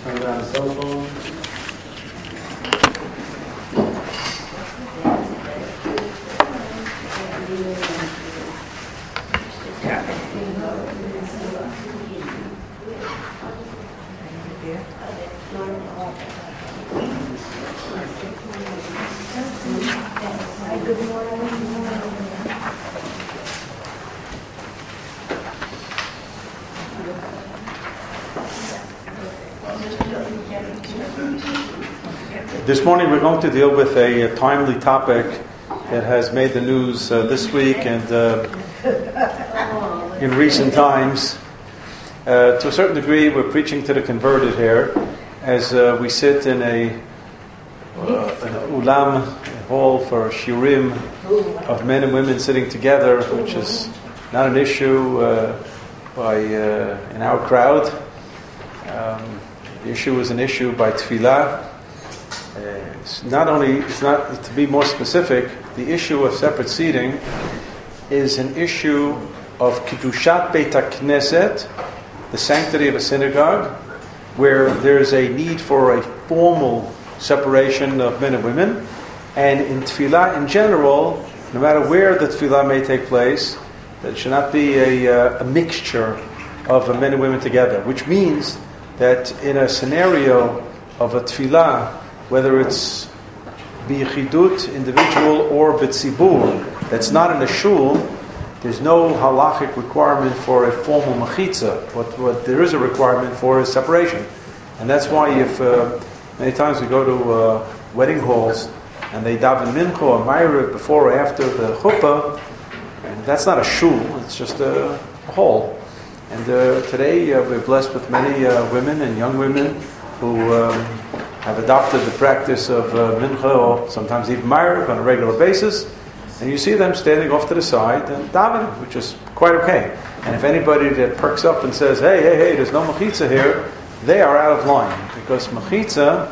Turn down the cell phone. This morning we're going to deal with a timely topic that has made the news this week and in recent times. To a certain degree, we're preaching to the converted here as we sit in an ulam, a hall for shiurim of men and women sitting together, which is not an issue in our crowd. The issue is an issue by tefillah. It's not, to be more specific, the issue of separate seating is an issue of Kiddushat Beit HaKnesset, the sanctity of a synagogue, where there's a need for a formal separation of men and women. And in tefillah in general, no matter where the tefillah may take place, there should not be a mixture of men and women together, which means that in a scenario of a tefillah, whether it's biyichidut, individual, or b'tzibur, that's not in a shul, there's no halachic requirement for a formal mechitza. What there is a requirement for is separation. And that's why if many times we go to wedding halls and they daven mincha or ma'ariv before or after the chuppah, and that's not a shul, it's just a hall. And today we're blessed with many women and young women who have adopted the practice of mincha or sometimes even ma'ariv on a regular basis. And you see them standing off to the side and davening, which is quite okay. And if anybody that perks up and says, hey, there's no mechitza here, they are out of line. Because mechitza,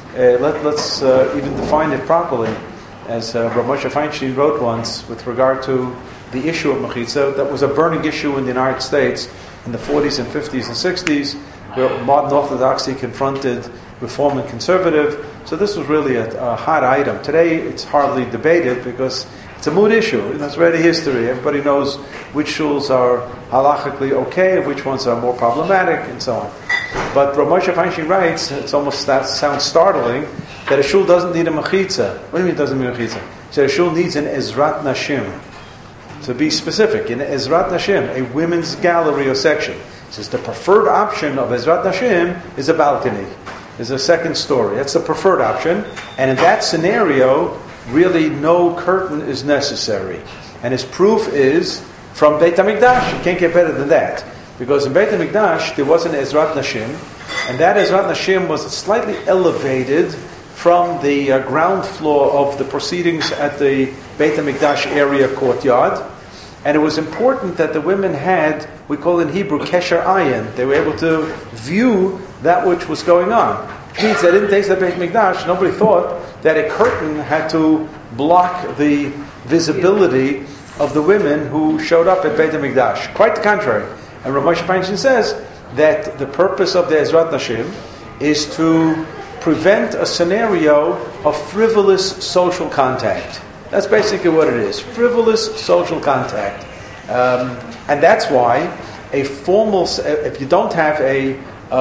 let's even define it properly. As Rav Moshe Feinstein wrote once with regard to the issue of mechitza, that was a burning issue in the United States in the 40s and 50s and 60s, where modern orthodoxy confronted reform and conservative. So this was really a hot item. Today it's hardly debated because it's a mood issue. It's already history. Everybody knows which shuls are halachically okay and which ones are more problematic and so on. But Rav Moshe Feinstein writes, that sounds startling, that a shul doesn't need a mechitza. What do you mean it doesn't need a mechitza? He said a shul needs an Ezrat Nashim. To be specific, in Ezrat Nashim, a women's gallery or section. He says the preferred option of Ezrat Nashim is a balcony, is a second story. That's the preferred option. And in that scenario, really no curtain is necessary. And his proof is from Beit HaMikdash. You can't get better than that. Because in Beit HaMikdash, there was an Ezrat Nashim, and that Ezrat Nashim was slightly elevated from the ground floor of the proceedings at the Beit HaMikdash area courtyard. And it was important that the women had, we call in Hebrew, kesher ayin. They were able to view that which was going on. Which means that in the days of Beit HaMikdash, nobody thought that a curtain had to block the visibility of the women who showed up at Beit HaMikdash. Quite the contrary. And Rav Moshe Feinstein says that the purpose of the Ezrat Nashim is to prevent a scenario of frivolous social contact. That's basically what it is. Frivolous social contact. And that's why a formal, if you don't have a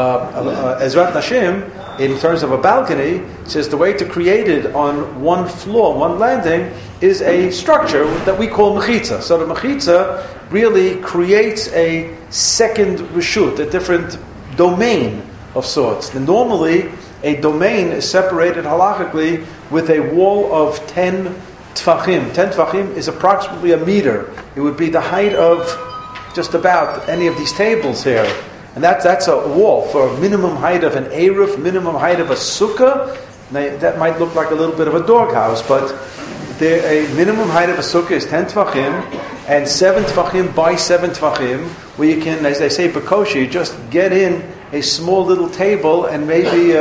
Ezrat Nashim, in terms of a balcony, it says the way to create it on one floor, one landing, is a structure that we call mechitza. So the mechitza really creates a second reshut, a different domain of sorts. And normally, a domain is separated halachically with a wall of 10 tfachim. 10 tfachim is approximately a meter. It would be the height of just about any of these tables here. And that's a wall for a minimum height of an eruv, minimum height of a sukkah. That might look like a little bit of a doghouse, but a minimum height of a sukkah is 10 tfachim, and 7 tfachim by 7 tfachim, where you can, as they say, bakoshi, just get in a small little table, and maybe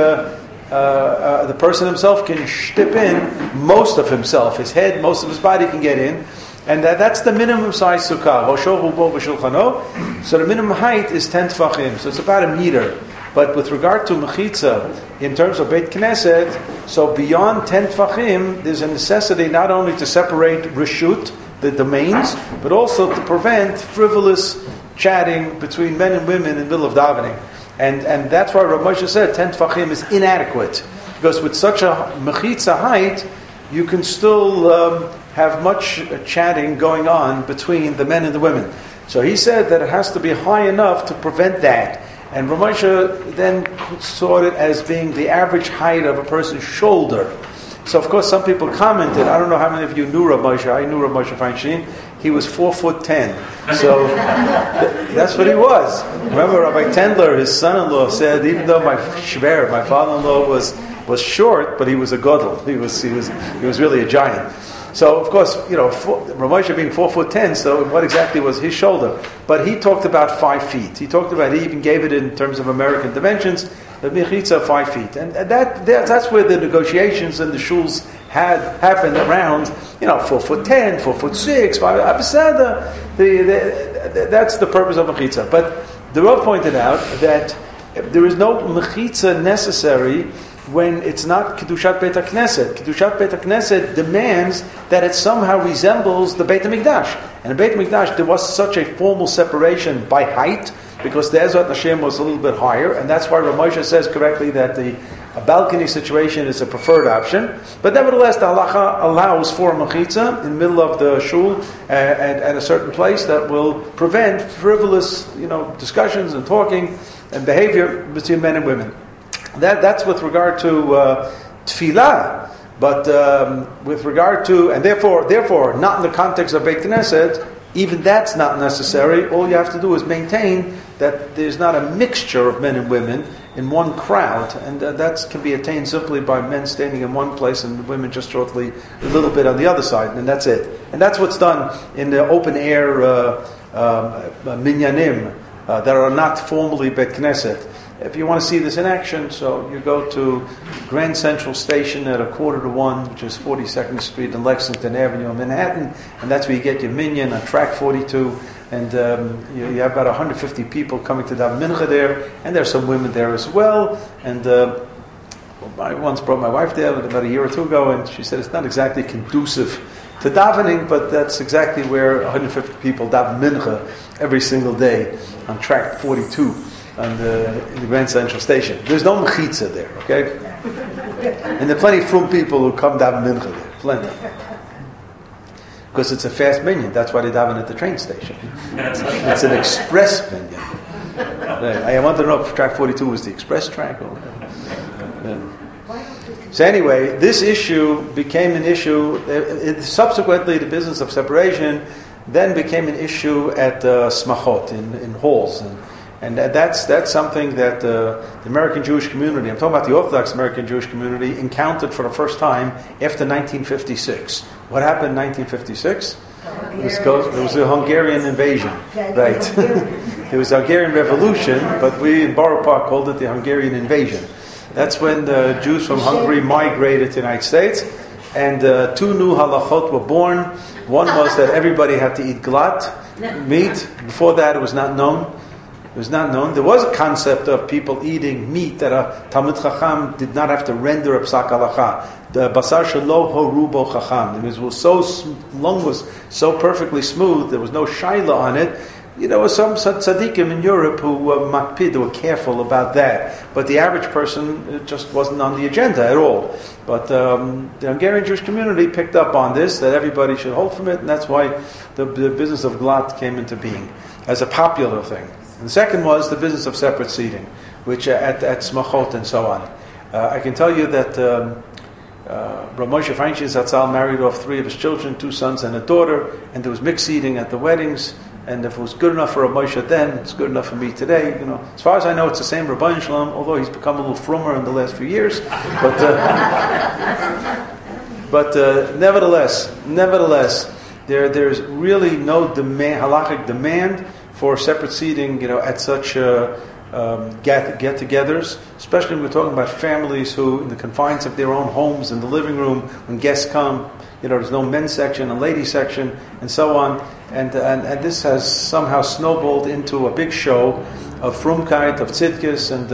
the person himself can step in most of himself, his head, most of his body can get in. And that's the minimum size sukkah. So the minimum height is 10 tfachim. So it's about a meter. But with regard to mechitza, in terms of Beit Knesset, so beyond 10 tfachim, there's a necessity not only to separate reshut, the domains, but also to prevent frivolous chatting between men and women in the middle of davening. And that's why Rav Moshe said 10 tfachim is inadequate. Because with such a mechitza height, you can still have much chatting going on between the men and the women. So he said that it has to be high enough to prevent that. And Rav Moshe then saw it as being the average height of a person's shoulder. So of course some people commented, I don't know how many of you knew Rav Moshe, I knew Rav Moshe Feinstein, he was 4'10". So that's what he was. Remember Rabbi Tendler, his son-in-law, said even though my father-in-law was short, but he was a gadol. He was really a giant. So of course, Rav Moshe being 4'10", so what exactly was his shoulder? But he talked about 5 feet. He even gave it in terms of American dimensions, the mechitza 5 feet, and that's where the negotiations and the shuls had happened around, 4'10", 4'6", 5. That's the purpose of mechitza. But the Rav pointed out that there is no mechitza necessary when it's not Kedushat Beit HaKnesset. Kedushat Beit HaKnesset demands that it somehow resembles the Beit HaMikdash. And in Beit HaMikdash there was such a formal separation by height, because the Ezrat Hashem was a little bit higher, and that's why Rav Moshe says correctly that a balcony situation is a preferred option. But nevertheless, the halacha allows for a mechitza in the middle of the shul at a certain place that will prevent frivolous, discussions and talking and behavior between men and women. That's with regard to tefillah, but with regard to, and therefore, not in the context of Beit Knesset, even that's not necessary. All you have to do is maintain that there's not a mixture of men and women in one crowd, and that can be attained simply by men standing in one place and women just shortly a little bit on the other side, and that's it. And that's what's done in the open air minyanim that are not formally Beit Knesset. If you want to see this in action, so you go to Grand Central Station at 1:45, which is 42nd Street and Lexington Avenue in Manhattan, and that's where you get your minyan on track 42, and you have about 150 people coming to daven mincha there, and there's some women there as well, and I once brought my wife there about a year or two ago, and she said it's not exactly conducive to davening, but that's exactly where 150 people daven mincha every single day on track 42. In the Grand Central Station. There's no mechitza there, okay? And there are plenty of frum people who come daven mincha there, plenty. Because it's a fast minyan, that's why they daven at the train station. It's an express minyan. I wanted to know if track 42 was the express track or whatever. So anyway, this issue became an issue, subsequently the business of separation then became an issue at smachot, in halls, and that's something that the American Jewish community, I'm talking about the Orthodox American Jewish community, encountered for the first time after 1956. What happened in 1956? There was a Hungarian invasion. Right. There was a Hungarian Revolution, but we in Borough Park called it the Hungarian invasion. That's when the Jews from Hungary migrated to the United States, and 2 new halachot were born. One was that everybody had to eat glat, meat. Before that it was not known. It was not known. There was a concept of people eating meat that a Talmid Chacham did not have to render a psak halacha. The basar shelo horubo chacham. It was so lung was so perfectly smooth. There was no shaila on it. There were some tzaddikim in Europe who were makpid, who were careful about that. But the average person, it just wasn't on the agenda at all. But the Hungarian Jewish community picked up on this, that everybody should hold from it, and that's why the business of glat came into being as a popular thing. And the second was the business of separate seating, which at smachot and so on. I can tell you that Rav Moshe Feinstein Zatzal married off 3 of his children, 2 sons and a daughter, and there was mixed seating at the weddings. And if it was good enough for Rav Moshe then, it's good enough for me today. As far as I know, it's the same Rabban Shalom, although he's become a little frummer in the last few years. But nevertheless, there's really no halachic demand for separate seating, at such get-togethers, especially when we're talking about families who, in the confines of their own homes, in the living room, when guests come, there's no men's section and ladies section, and so on. And this has somehow snowballed into a big show. of frumkeit, of tzidkis, and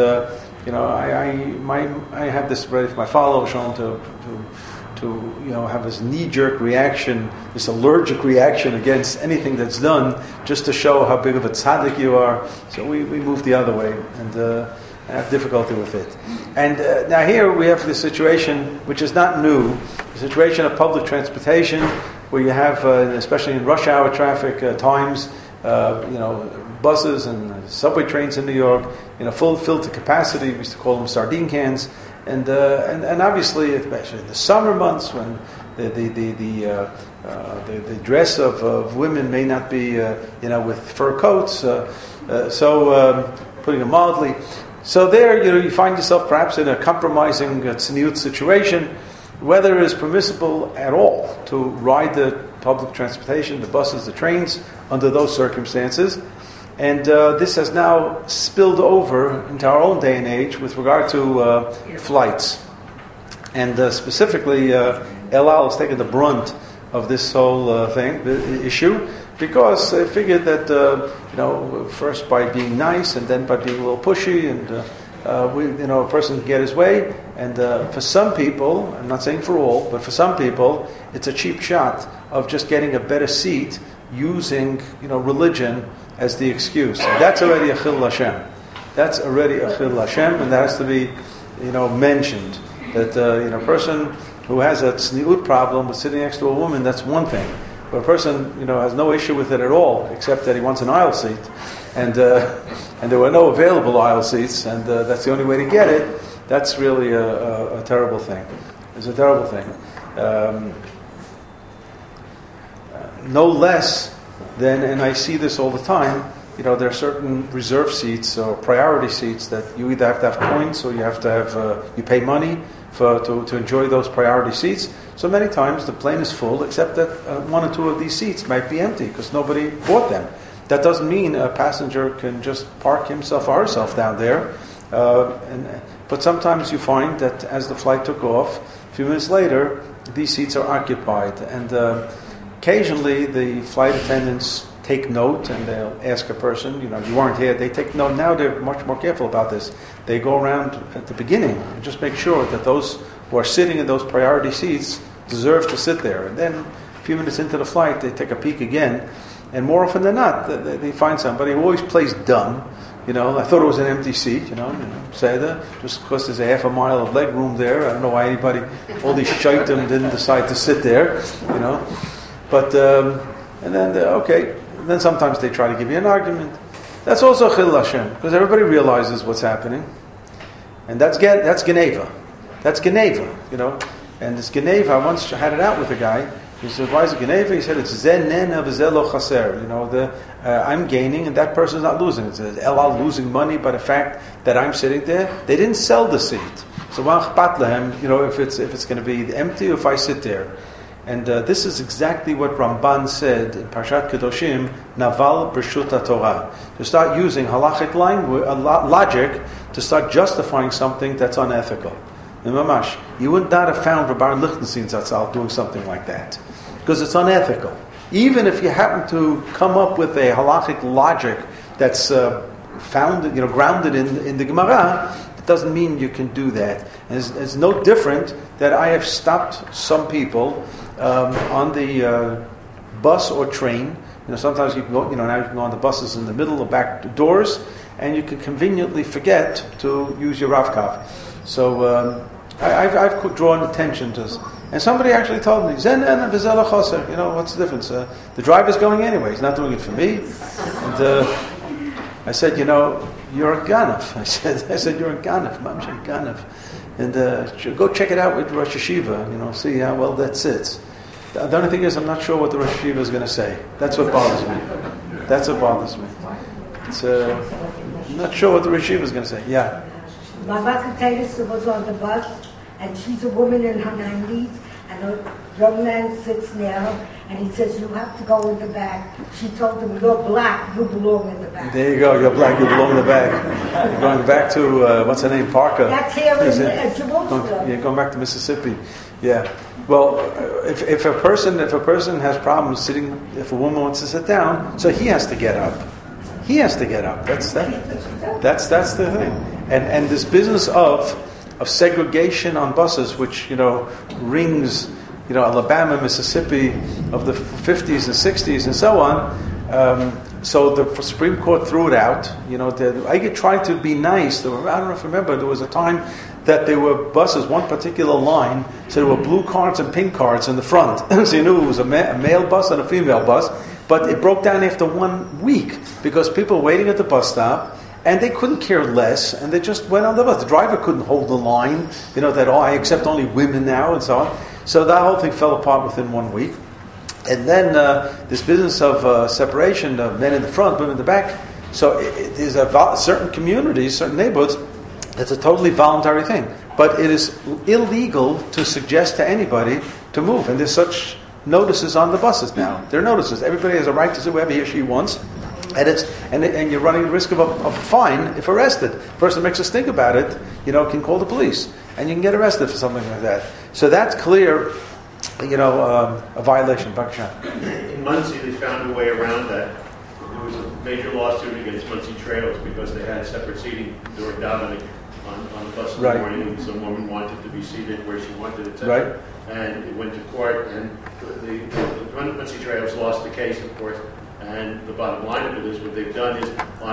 I have this ready for my follow Shalom to have this knee-jerk reaction, this allergic reaction against anything that's done, just to show how big of a tzaddik you are. So we move the other way, and I have difficulty with it. And now here we have the situation, which is not new, the situation of public transportation, where you have, especially in rush hour traffic times, buses and subway trains in New York, filled to capacity. We used to call them sardine cans, and obviously, especially in the summer months when the dress of women may not be with fur coats, putting it mildly. So there, you find yourself perhaps in a compromising tzniut situation, whether it is permissible at all to ride the public transportation, the buses, the trains, under those circumstances. And this has now spilled over into our own day and age with regard to flights. And specifically, El Al has taken the brunt of this whole issue, because they figured that, first by being nice and then by being a little pushy, and a person can get his way. And for some people, I'm not saying for all, but for some people, it's a cheap shot of just getting a better seat using, religion as the excuse. And that's already a chil Hashem. That's already a chil Hashem, and that has to be, mentioned. That a person who has a tzniut problem with sitting next to a woman, that's one thing. But a person, has no issue with it at all, except that he wants an aisle seat, and there were no available aisle seats, and that's the only way to get it. That's really a terrible thing. It's a terrible thing. No less than, and I see this all the time, there are certain reserve seats or priority seats that you either have to have points or you have to have, you pay money to enjoy those priority seats. So many times the plane is full, except that one or two of these seats might be empty because nobody bought them. That doesn't mean a passenger can just park himself or herself down there. But sometimes you find that as the flight took off, a few minutes later, these seats are occupied. And occasionally the flight attendants take note and they'll ask a person, you weren't here. They take note. Now they're much more careful about this. They go around at the beginning and just make sure that those who are sitting in those priority seats deserve to sit there. And then a few minutes into the flight, they take a peek again. And more often than not, they find somebody who always plays dumb. I thought it was an empty seat, say that, just because there's a half a mile of leg room there. I don't know why anybody, all these shaitim didn't decide to sit there, But, and then, and then sometimes they try to give you an argument. That's also chil Hashem, because everybody realizes what's happening. And that's Geneva. That's Geneva, And this Geneva, I once had it out with a guy. He said, why is it Geneva? He said, it's zen nena v'zelo chaser. I'm gaining and that person's not losing. It says, El Al losing money by the fact that I'm sitting there. They didn't sell the seat. So if it's going to be empty or if I sit there. And this is exactly what Ramban said in Parshat Kedoshim, Naval B'Reshut HaTorah. To start using halachic logic to start justifying something that's unethical. Mamash, you would not have found Rabbi Lichtenstein Zatzal doing something like that. Because it's unethical. Even if you happen to come up with a halachic logic that's grounded in the Gemara, it doesn't mean you can do that. And it's no different that I have stopped some people on the bus or train. Sometimes you can go, now you can go on the buses in the middle or back doors, and you can conveniently forget to use your Rav-Kav. So I've drawn attention to this. And somebody actually told me, Zen and Vizela Choser, what's the difference? The driver's going anyway, he's not doing it for me. And I said, you're a Ganav. I said, you're a Ganav, Mamsha Ganav. And go check it out with Rosh Hashiva, see how well that sits. The only thing is, I'm not sure what the Rosh Hashiva is going to say. That's what bothers me. I'm not sure what the Rosh Hashiva is going to say. Yeah. My Taylor was on the bus, and she's a woman in her 90s, and a young man sits near her, and he says, you have to go in the back. She told him, you're black, you belong in the back. There you go, you're black, you belong in the back. You're going back to, what's her name, Parker? That's here in Jerusalem. You're going back to Mississippi. Yeah. Well, if a person has problems sitting, if a woman wants to sit down, so he has to get up. he has to get up. That's the thing. And this business of segregation on buses, which rings, Alabama, Mississippi of the 50s and 60s and so on. So the Supreme Court threw it out. I tried to be nice. I don't know if you remember, there was a time that there were buses, one particular line, so there were blue cards and pink cards in the front. So you knew it was a male bus and a female bus. But it broke down after 1 week because people were waiting at the bus stop and they couldn't care less and they just went on the bus. The driver couldn't hold the line, that, I accept only women now and so on. So that whole thing fell apart within 1 week. And then this business of separation of men in the front, women in the back. So there's certain communities, certain neighborhoods, it's a totally voluntary thing. But it is illegal to suggest to anybody to move. And there's such notices on the buses now. There are notices. Everybody has a right to say whatever he or she wants. And you're running the risk of a fine if arrested. The person that makes us think about it, can call the police. And you can get arrested for something like that. So that's clear, a violation. In Muncie, they found a way around that. There was a major lawsuit against Muncie Trails because they had separate seating during davening on the bus in the morning. And some woman wanted to be seated where she wanted, etc. Right. And it went to court, and the Muncie Trails lost the case, of course. And the bottom line of it is, what they've done is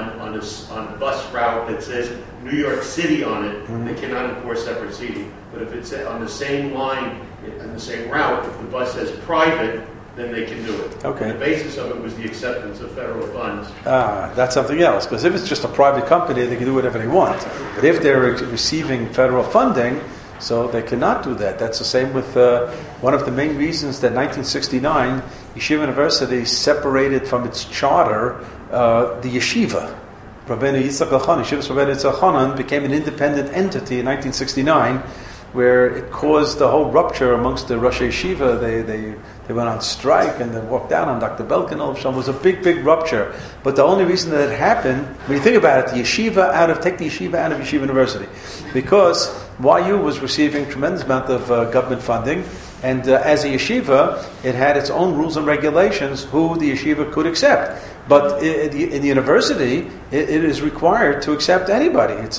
on a bus route that says New York City on it, they cannot enforce separate seating. But if it's on the same line, on the same route, if the bus says private, then they can do it. Okay. And the basis of it was the acceptance of federal funds. That's something else. Because if it's just a private company, they can do whatever they want. But if they're receiving federal funding, so they cannot do that. That's the same with one of the main reasons that 1969 Yeshiva University separated from its charter the yeshiva. Rabbeinu Yitzchak Elchanan, Yeshiva Rabbeinu Yitzchak Elchanan became an independent entity in 1969, where it caused the whole rupture amongst the Rosh Yeshiva. They went on strike and they walked down on Dr. Belkin. It was a big rupture. But the only reason that it happened, when you think about it, take the yeshiva out of Yeshiva University, because YU was receiving a tremendous amount of government funding, and as a yeshiva, it had its own rules and regulations who the yeshiva could accept. But in the university, it is required to accept anybody. It's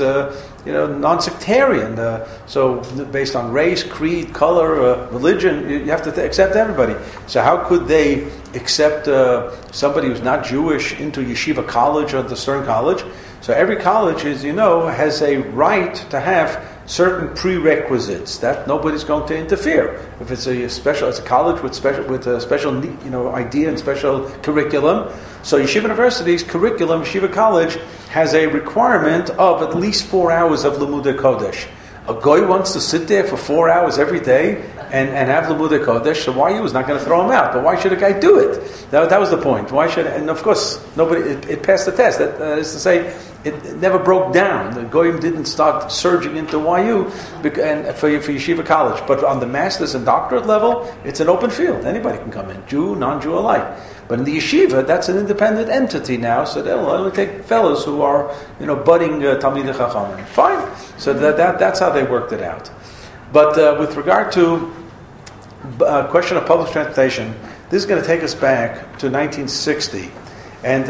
non-sectarian. So based on race, creed, color, religion, you have to accept everybody. So how could they accept somebody who's not Jewish into yeshiva college or the Stern College? So every college, as you know, has a right to have certain prerequisites that nobody's going to interfere. If it's a college with a special idea and special curriculum. So Yeshiva University's curriculum, Yeshiva College, has a requirement of at least 4 hours of Limudei Kodesh. A guy wants to sit there for 4 hours every day and have Limudei Kodesh, so YU is not going to throw him out. But why should a guy do it? That was the point. Why should? And of course, it passed the test. That is to say, it never broke down. The Goyim didn't start surging into YU and for Yeshiva College. But on the master's and doctorate level, it's an open field. Anybody can come in, Jew, non-Jew alike. But in the yeshiva, that's an independent entity now, so they'll only take fellows who are, budding Talmidei Chachamim. Fine. So that's how they worked it out. But with regard to question of public transportation, this is going to take us back to 1960. And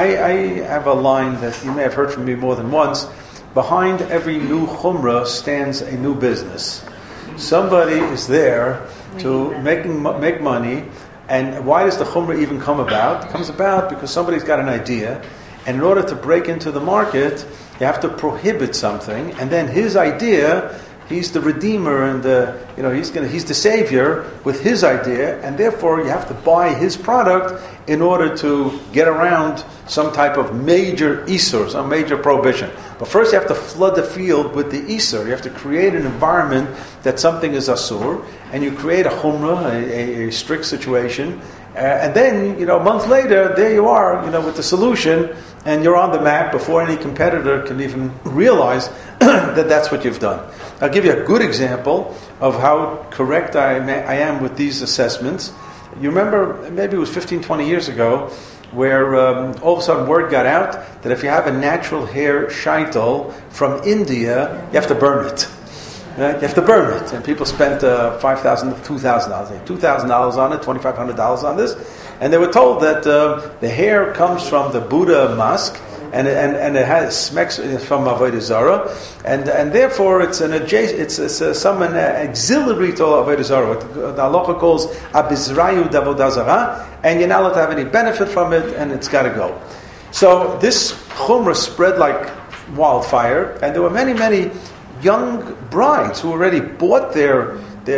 I have a line that you may have heard from me more than once. Behind every new chumrah stands a new business. Somebody is there to make money. And why does the chumrah even come about? It comes about because somebody's got an idea. And in order to break into the market, you have to prohibit something. And then his idea, he's the redeemer and he's the savior with his idea, and therefore you have to buy his product in order to get around some type of major isur, some major prohibition. But first you have to flood the field with the isur. You have to create an environment that something is asur, and you create a chumrah, a strict situation, and then a month later there you are, with the solution, and you're on the map before any competitor can even realize that that's what you've done. I'll give you a good example of how correct I am with these assessments. You remember, maybe it was 15, 20 years ago, where all of a sudden word got out that if you have a natural hair shaitel from India, you have to burn it. Right? You have to burn it. And people spent $5,000, $2,000, $2,000 on it, $2,500 on this. And they were told that the hair comes from the Buddha mosque, and it has smecks from Avodah Zarah, and therefore it's an some auxiliary to Avodah Zarah, what the halacha calls abizrayu d'avodah zarah, and you're not allowed to have any benefit from it, and it's got to go. So this chumrah spread like wildfire, and there were many young brides who already bought their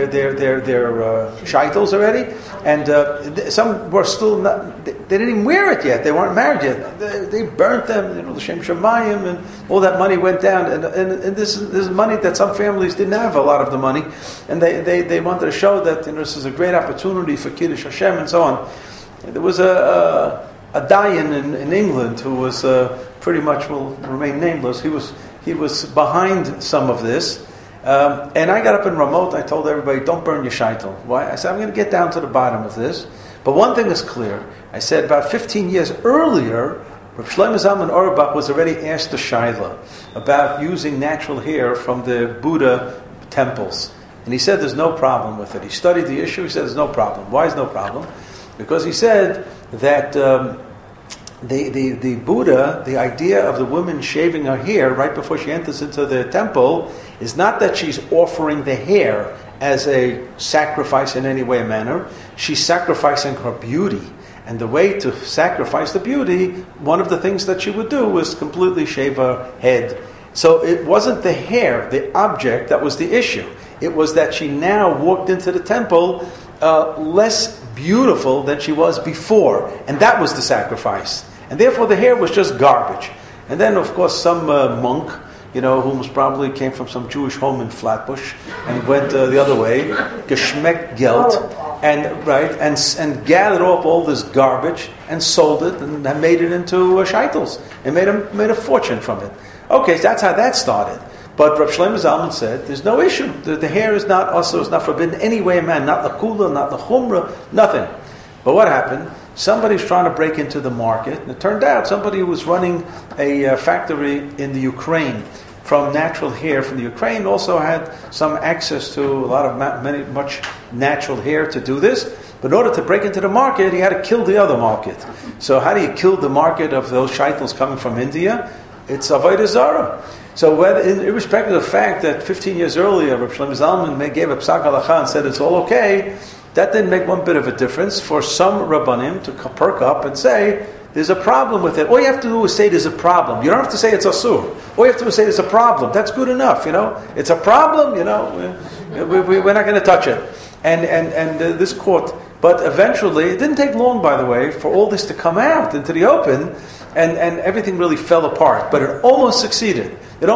shaitels already, and some were still not. They didn't even wear it yet. They weren't married yet. They burnt them. The Shem Shemayim, and all that money went down. And this is money that some families didn't have a lot of the money, and they wanted to show that this is a great opportunity for Kiddush Hashem and so on. There was a Dayan in England who was pretty much will remain nameless. He was behind some of this. And I got up in Ramot, I told everybody, don't burn your shaitel. Why? I said, I'm going to get down to the bottom of this. But one thing is clear. I said, about 15 years earlier, Rav Shlomo Zalman Auerbach was already asked the shaila about using natural hair from the Buddha temples. And he said there's no problem with it. He studied the issue, he said there's no problem. Why is no problem? Because he said that the Buddha, the idea of the woman shaving her hair right before she enters into the temple is not that she's offering the hair as a sacrifice in any way or manner. She's sacrificing her beauty. And the way to sacrifice the beauty, one of the things that she would do was completely shave her head. So it wasn't the hair, the object, that was the issue. It was that she now walked into the temple less beautiful than she was before. And that was the sacrifice. And therefore the hair was just garbage. And then, of course, some monk, who most probably came from some Jewish home in Flatbush and went the other way, geschmeckt Geld, and gathered up all this garbage and sold it and made it into shaitels and made a fortune from it. Okay, so that's how that started. But Rav Shlomo Zalman said, there's no issue. The hair is not also, it's not forbidden any way, man, not the kula, not the chumrah, nothing. But what happened? Somebody's trying to break into the market, and it turned out somebody who was running a factory in the Ukraine from natural hair from the Ukraine also had some access to a lot of much natural hair to do this. But in order to break into the market, he had to kill the other market. So how do you kill the market of those shaitels coming from India? It's Avodah Zarah. So irrespective of the fact that 15 years earlier, Rav Shlomo Zalman gave a psak halacha and said it's all okay, that didn't make one bit of a difference for some Rabbanim to perk up and say, there's a problem with it. All you have to do is say there's a problem. You don't have to say it's asur. All you have to do is say there's a problem. That's good enough, It's a problem, we're not going to touch it. And this court, but eventually, it didn't take long, by the way, for all this to come out into the open, and everything really fell apart. But it almost succeeded.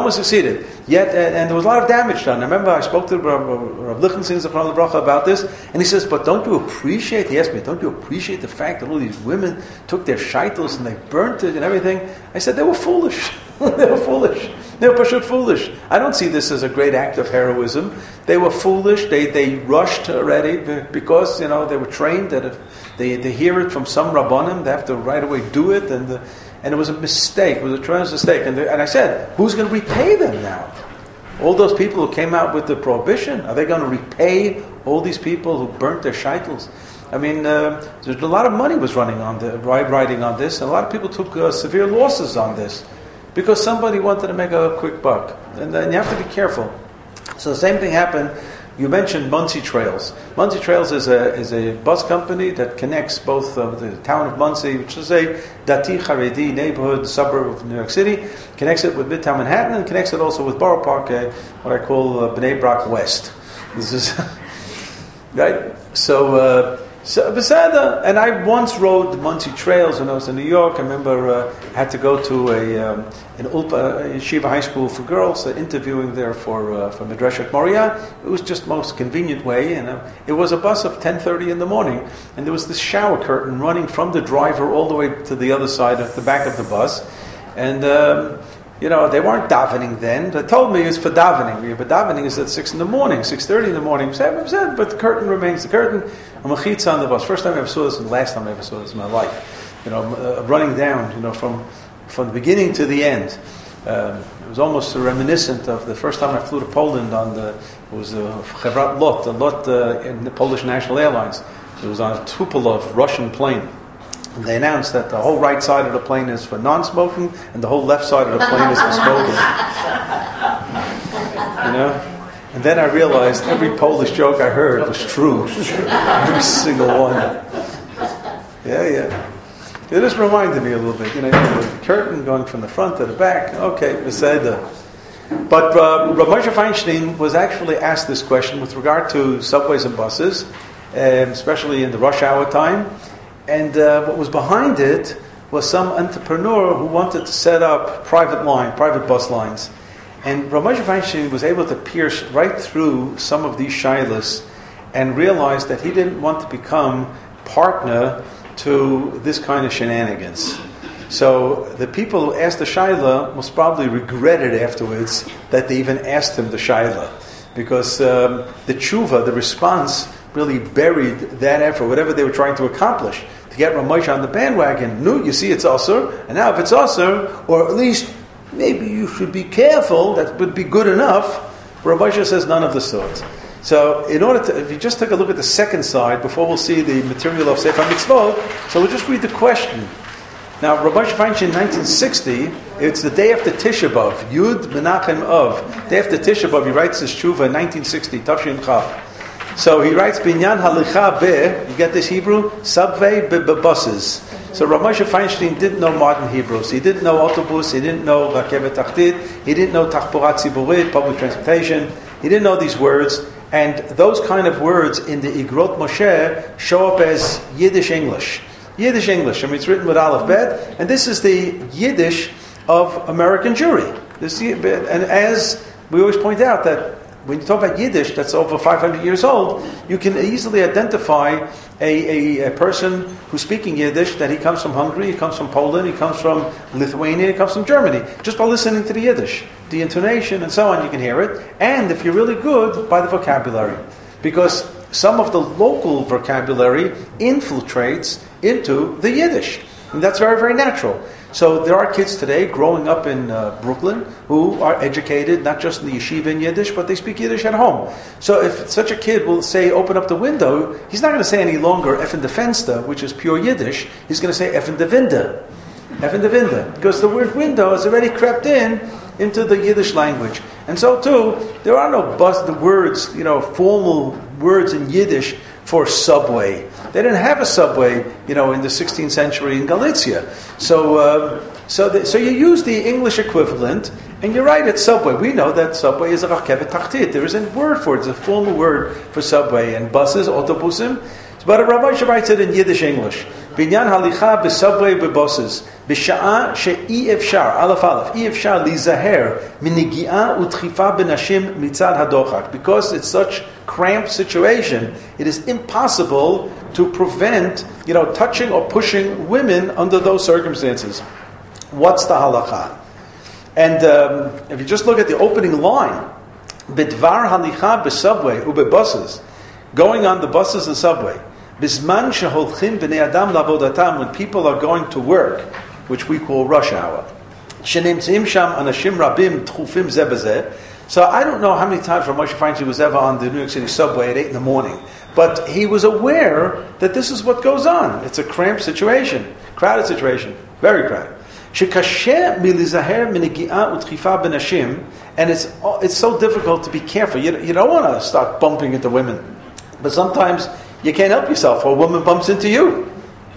Yet, and there was a lot of damage done. I remember I spoke to Rav Lichtenstein Zechron Lebracha about this, and he says, but don't you appreciate, he asked me, don't you appreciate the fact that all these women took their shaitels and they burnt it and everything? I said, they were foolish. They were foolish. They were pashut foolish. I don't see this as a great act of heroism. They were foolish. They rushed already because, they were trained that if they hear it from some Rabbanim, they have to right away do it, and it was a mistake. It was a tremendous mistake. And I said, who's going to repay them now? All those people who came out with the prohibition, are they going to repay all these people who burnt their shaitels? I mean, there's a lot of money was riding on this, and a lot of people took severe losses on this because somebody wanted to make a quick buck. And then you have to be careful. So the same thing happened. You mentioned Monsey Trails. Monsey Trails is a bus company that connects both the town of Monsey, which is a Dati Haredi neighborhood suburb of New York City, connects it with Midtown Manhattan, and connects it also with Borough Park, what I call Bnei Brak West. This is right. So Beseda, and I once rode the Monsey Trails when I was in New York. I remember I had to go to an Ulpa Yeshiva high school for girls, interviewing there for Midrashat Moriah. It was just most convenient way, and it was a bus of 10:30 in the morning, and there was this shower curtain running from the driver all the way to the other side of the back of the bus, and they weren't davening then. They told me it's for davening. But davening is at 6 in the morning, 6:30 in the morning. But the curtain remains the curtain. A mechitza on the bus. First time I ever saw this, and the last time I ever saw this in my life. Running down, from the beginning to the end. It was almost reminiscent of the first time I flew to Poland it was Chevrat Lot, in the Polish National Airlines. It was on a Tupolev Russian plane. And they announced that the whole right side of the plane is for non-smoking and the whole left side of the plane is for smoking. And then I realized every Polish joke I heard was true. Every single one. Yeah. It just reminded me a little bit. The curtain going from the front to the back. Okay, beseder. But Rav Moshe Feinstein was actually asked this question with regard to subways and buses, especially in the rush hour time. And what was behind it was some entrepreneur who wanted to set up private bus lines. And Rav Moshe Feinstein was able to pierce right through some of these shilas and realized that he didn't want to become partner to this kind of shenanigans. So the people who asked the shaila most probably regretted afterwards that they even asked him the shaila, because the tshuva, the response, really buried that effort, whatever they were trying to accomplish, to get Rav Moshe on the bandwagon. No, you see it's asur, and now if it's asur, or at least maybe you should be careful, that would be good enough. Rav Moshe says none of the sorts. So if you just take a look at the second side, before we'll see the material of Sefer Mitzvot, so we'll just read the question. Now, Rav Moshe Feinstein in 1960, it's the day after Tisha B'Av, Yud Menachem Av. Day after Tisha B'Av, he writes his tshuva in 1960, Tafshin Chaf. So he writes, Binyan Halicha Be, you get this Hebrew? Subway buses. So Rav Moshe Feinstein didn't know modern Hebrews. He didn't know autobus, he didn't know Rakevet Tachtit, he didn't know Tachbura Tziburit, public transportation. He didn't know these words. And those kind of words in the Igrot Moshe show up as Yiddish English. Yiddish English. I mean, it's written with Aleph Bet, and this is the Yiddish of American Jewry. And as we always point out, that when you talk about Yiddish that's over 500 years old, you can easily identify a person who's speaking Yiddish, that he comes from Hungary, he comes from Poland, he comes from Lithuania, he comes from Germany, just by listening to the Yiddish. The intonation and so on, you can hear it. And if you're really good, by the vocabulary. Because some of the local vocabulary infiltrates into the Yiddish. And that's very, very natural. So there are kids today growing up in Brooklyn who are educated not just in the yeshiva in Yiddish, but they speak Yiddish at home. So if such a kid will say, open up the window, he's not going to say any longer Effen de Fenster, which is pure Yiddish. He's going to say Effen de Vinder. Effen de Vinder. Because the word window has already crept into the Yiddish language. And so too, there are no words, formal words in Yiddish for subway. They didn't have a subway, in the 16th century in Galicia. So you use the English equivalent, and you're right, it's subway. We know that subway is a rakevet tachtit. There is a word for it. It's a formal word for subway. And buses, autobusim. But Rav Moshe writes it in Yiddish English. Binyan halicha b'subway b'buses. B'sha'a she'i efshar, aleph, i efshar lizaher minigi'a utchifa b'nashim mitzad hadochak. Because it's such cramped situation, it is impossible to prevent, touching or pushing women under those circumstances. What's the halacha? And if you just look at the opening line, bidvar halicha b'subway u'b'buses, going on the buses and subway, bisman sheholchim b'nei adam lavodatam, when people are going to work, which we call rush hour. Shenimtzim sham anashim rabim tchufim zeh b'zeh. So I don't know how many times Rav Moshe Feinstein was ever on the New York City subway at 8 a.m, but he was aware that this is what goes on. It's a cramped situation, crowded situation, very crowded. Shekasheh milizaher minigi'a utchifa b'nashim, and it's so difficult to be careful. You don't want to start bumping into women, but sometimes you can't help yourself, or a woman bumps into you.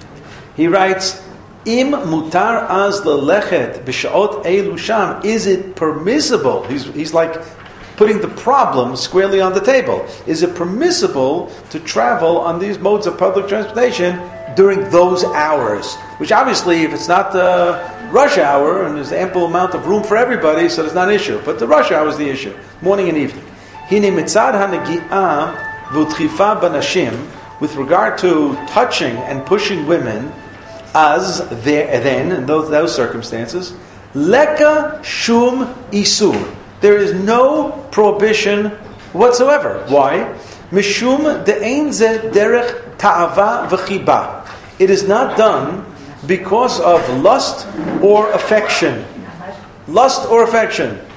He writes, Im mutar az lelechet b'shaot elu sham. Is it permissible? He's like putting the problem squarely on the table. Is it permissible to travel on these modes of public transportation during those hours? Which obviously, if it's not the rush hour and there's ample amount of room for everybody, so there's not an issue. But the rush hour is the issue, morning and evening. Hine mitzad hanegi'ah v'utchifa b'nashim, with regard to touching and pushing women, as then, in those circumstances, leka shum isur. There is no prohibition whatsoever. Why? Mishum de'ein ze derech ta'ava v'chiba. It is not done because of lust or affection. Lust or affection.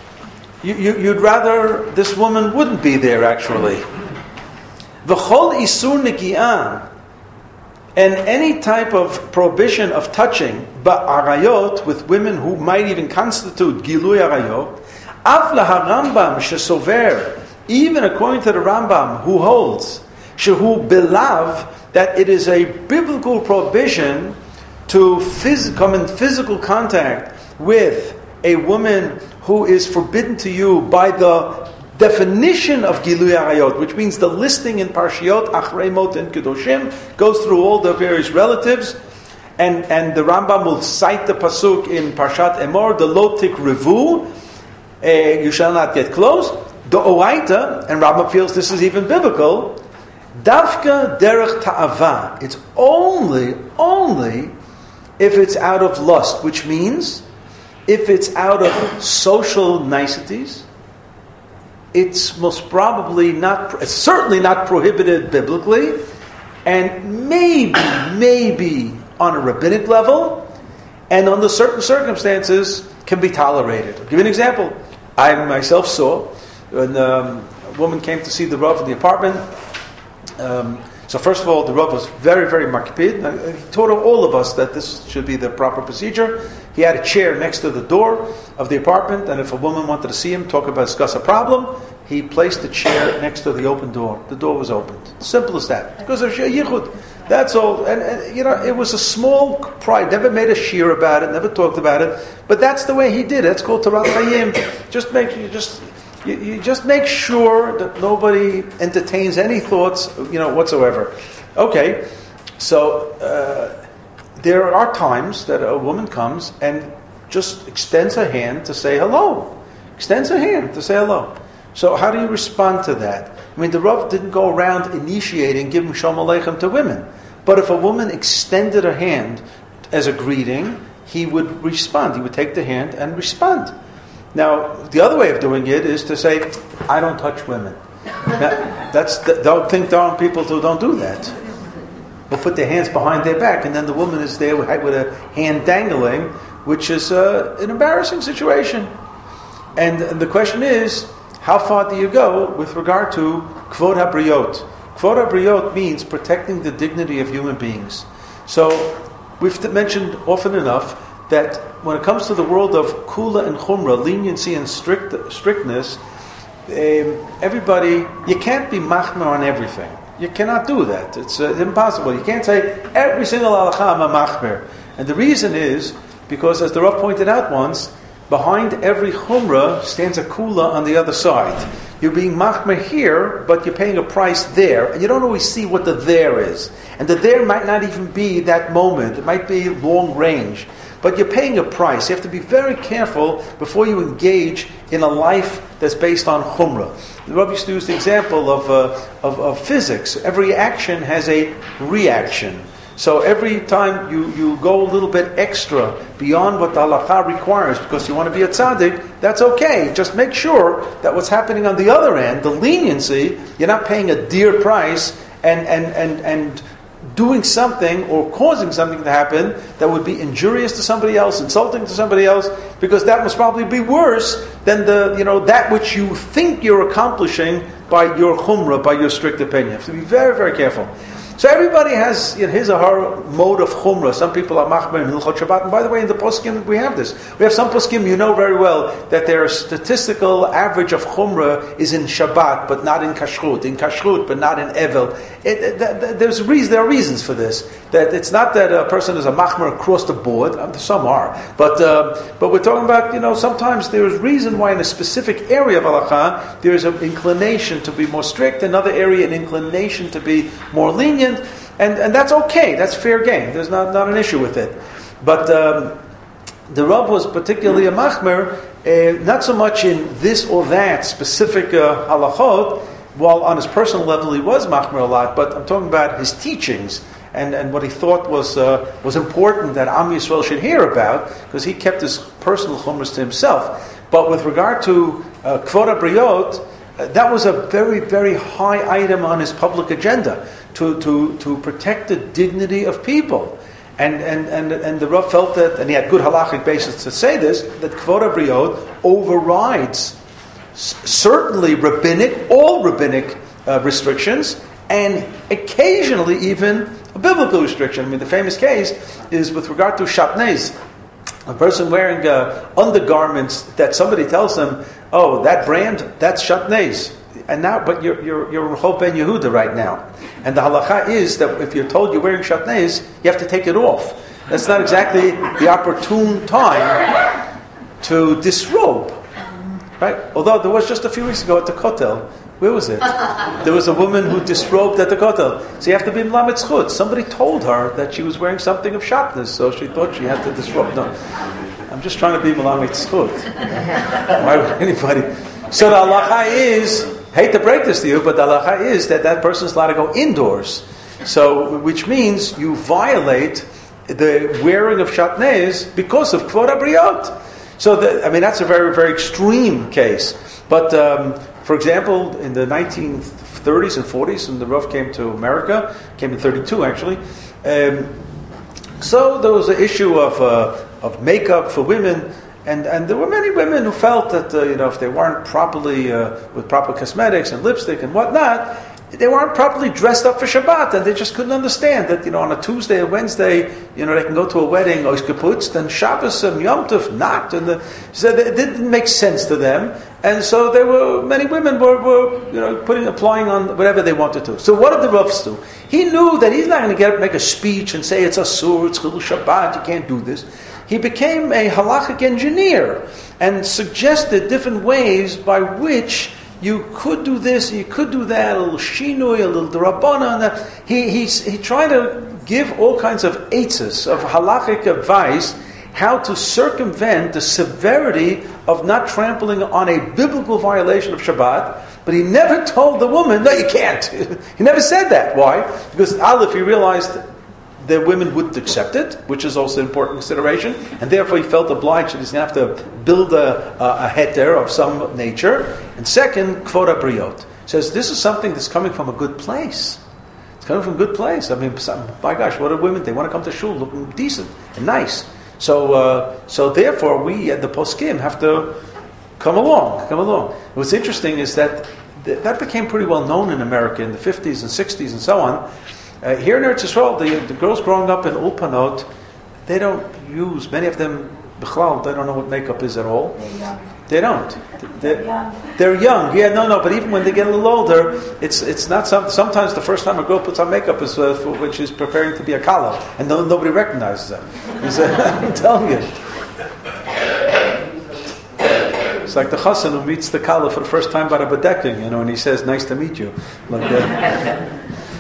You'd rather this woman wouldn't be there, actually. V'chol isur negi'ah, and any type of prohibition of touching ba'arayot, with women who might even constitute gilui arayot, av laharambam shesover, even according to the Rambam, who holds shehu bilav, that it is a biblical prohibition to come in physical contact with a woman who is forbidden to you by the definition of Gilui Arayot, which means the listing in Parshiot, Achrei Mot and Kedoshim, goes through all the various relatives, and the Rambam will cite the pasuk in Parshat Emor, the Lo Tikrevu, you shall not get close. The Oraita, and Rambam feels this is even biblical, Davka Derech Ta'ava, it's only if it's out of lust, which means if it's out of social niceties, it's most probably not, it's certainly not prohibited biblically, and maybe on a rabbinic level, and under certain circumstances can be tolerated. I'll give you an example. I myself saw when a woman came to see the Rav in the apartment. So first of all, the Rav was very, very makpid. He taught all of us that this should be the proper procedure. He had a chair next to the door of the apartment, and if a woman wanted to see him, discuss a problem, he placed the chair next to the open door. The door was opened. Simple as that. Because of yichud. That's all. And it was a small pride. Never made a shir about it. Never talked about it. But that's the way he did it. That's called Torah Chayim. You just make sure that nobody entertains any thoughts, whatsoever. Okay, so there are times that a woman comes and just extends her hand to say hello. So how do you respond to that? I mean, the Rav didn't go around initiating, giving Shalom Aleichem to women. But if a woman extended her hand as a greeting, he would respond. He would take the hand and respond. Now, the other way of doing it is to say, I don't touch women. Don't think there aren't people who don't do that. Will put their hands behind their back, and then the woman is there with a hand dangling, which is an embarrassing situation. And the question is, how far do you go with regard to Kvod HaBriyot? Kvod HaBriyot means protecting the dignity of human beings. So, we've mentioned often enough that when it comes to the world of kula and chumrah, leniency and strictness, everybody, you can't be machmer on everything. You cannot do that. It's impossible. You can't say every single halacha I'm a machmer. And the reason is because, as the Rav pointed out once, behind every chumrah stands a kula on the other side. You're being machmer here, but you're paying a price there, and you don't always see what the there is. And the there might not even be that moment. It might be long range. But you're paying a price. You have to be very careful before you engage in a life that's based on chumrah. The Rabbi used to use the example of physics. Every action has a reaction. So every time you go a little bit extra beyond what the halakha requires because you want to be a tzaddik, that's okay. Just make sure that what's happening on the other end, the leniency, you're not paying a dear price and doing something or causing something to happen that would be injurious to somebody else, insulting to somebody else, because that must probably be worse than that which you think you're accomplishing by your chumrah, by your strict opinion. You have to be very, very careful. So everybody has his or her mode of chumrah. Some people are machmer in Hilchot Shabbat. And by the way, in the poskim we have this. We have some poskim, very well, that their statistical average of chumrah is in Shabbat, but not in kashrut. In kashrut, but not in evel. There are reasons for this. That it's not that a person is a machmer across the board. Some are, but we're talking about sometimes there is reason why in a specific area of halakha there is an inclination to be more strict, another area an inclination to be more lenient. And that's okay. That's fair game. There's not an issue with it. But the Rav was particularly a machmer, not so much in this or that specific halachot, while on his personal level he was machmer a lot, but I'm talking about his teachings and what he thought was important that Am Yisrael should hear about, because he kept his personal chumras to himself. But with regard to Kvod HaBriyot, that was a very, very high item on his public agenda, to protect the dignity of people. And the Rav felt that, and he had good halachic basis to say this, that Kvod HaBriyot overrides certainly rabbinic, all rabbinic restrictions, and occasionally even a biblical restriction. I mean, the famous case is with regard to shatnez. A person wearing undergarments that somebody tells them, "Oh, that brand, that's shatnez," and now, but you're Rehov Ben Yehuda right now, and the halacha is that if you're told you're wearing shatnez, you have to take it off. That's not exactly the opportune time to disrobe, right? Although there was just a few weeks ago at the Kotel. Where was it? There was a woman who disrobed at the Kotel. So you have to be Melamed Zchut. Somebody told her that she was wearing something of shatnez, so she thought she had to disrobe. No, I'm just trying to be Melamed Zchut. Why would anybody? So the halacha is, hate to break this to you, but the halacha is that person's allowed to go indoors. So, which means you violate the wearing of shatnez because of kvod habriot. So, that's a very, very extreme case. But, for example, in the 1930s and 40s, when the Rav came to America, came in 32 actually, so there was an issue of makeup for women, and there were many women who felt that if they weren't properly with proper cosmetics and lipstick and whatnot, they weren't properly dressed up for Shabbat, and they just couldn't understand that on a Tuesday or Wednesday, they can go to a wedding, ois geputzt, and Shabbos and Yom Tov not, so it didn't make sense to them, and so many women were applying on whatever they wanted to. So what did the Ravs do? He knew that he's not going to make a speech and say it's asur, it's chilul Shabbat, you can't do this. He became a halachic engineer and suggested different ways by which you could do this, you could do that, a little shinui, a little derabana. He tried to give all kinds of eitzes, of halachic advice, how to circumvent the severity of not trampling on a biblical violation of Shabbat. But he never told the woman, no, you can't. He never said that. Why? Because Aleph, he realized that women wouldn't accept it, which is also an important consideration, and therefore he felt obliged that he's going to have to build a heter of some nature. And second, kvod habriot says this is something that's coming from a good place. It's coming from a good place. I mean, my gosh, what are women? They want to come to shul looking decent and nice. So therefore, we at the poskim have to come along. What's interesting is that became pretty well known in America in the 50s and 60s and so on. Here in Eretz Yisrael, the girls growing up in Ulpanot, they don't use, many of them, B'chlal, they don't know what makeup is at all. They don't. They're young. Yeah, no, but even when they get a little older, it's not sometimes the first time a girl puts on makeup is when she's preparing to be a kala, and nobody recognizes them. I'm telling you. It's like the chassan who meets the kala for the first time by the bedeking, and he says, "Nice to meet you." Like that.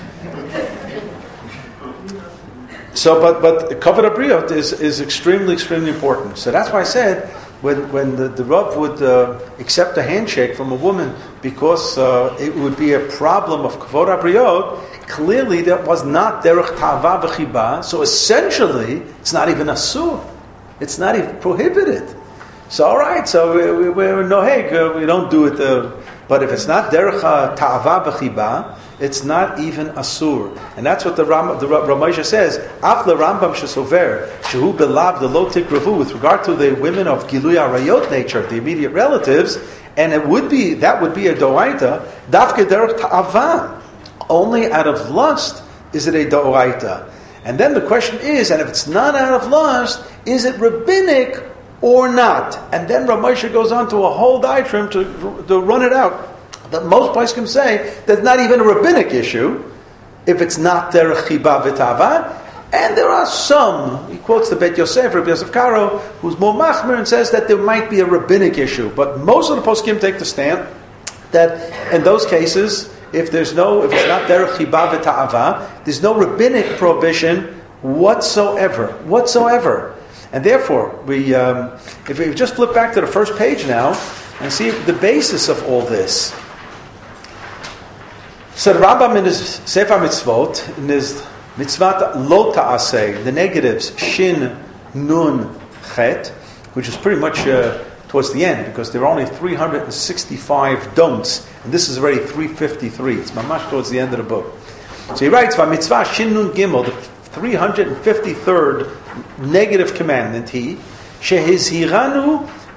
So, but kvod habriot is extremely, extremely important. So that's why I said when the Rav would accept a handshake from a woman because it would be a problem of kvod habriot, clearly that was not derech ta'ava v'chiba. So essentially, it's not even asur. It's not even prohibited. So all right, so we're noheg, we don't do it. But if it's not derech ta'ava v'chiba, it's not even asur, and that's what the Ramosha says. Af Rambam shesover shehu belav the lo tikravu, with regard to the women of Gilui Arayot nature, the immediate relatives, and that would be a doaita dafke derech ta'ava. Only out of lust is it a doaita, and then the question is, and if it's not out of lust, is it rabbinic or not? And then Ramosha goes on to a whole diatribe to run it out. That most places can say that's not even a rabbinic issue if it's not derech chiba v'tava. And there are some, he quotes the Bet Yosef, Rabbi Yosef Karo, who's more machmer and says that there might be a rabbinic issue. But most of the poskim take the stand that in those cases, if it's not derech chiba v'tava, there's no rabbinic prohibition whatsoever. And therefore, if we just flip back to the first page now and see the basis of all this. So the Rambam in his Sefer Mitzvot, in his Mitzvat Lo Ta'aseh, the negatives Shin, Nun, Chet, which is pretty much towards the end, because there are only 365 don'ts, and this is already 353. It's mamash towards the end of the book. So he writes, Mitzvah Shin Nun Gimel, the 353rd negative commandment, Shehizhiranu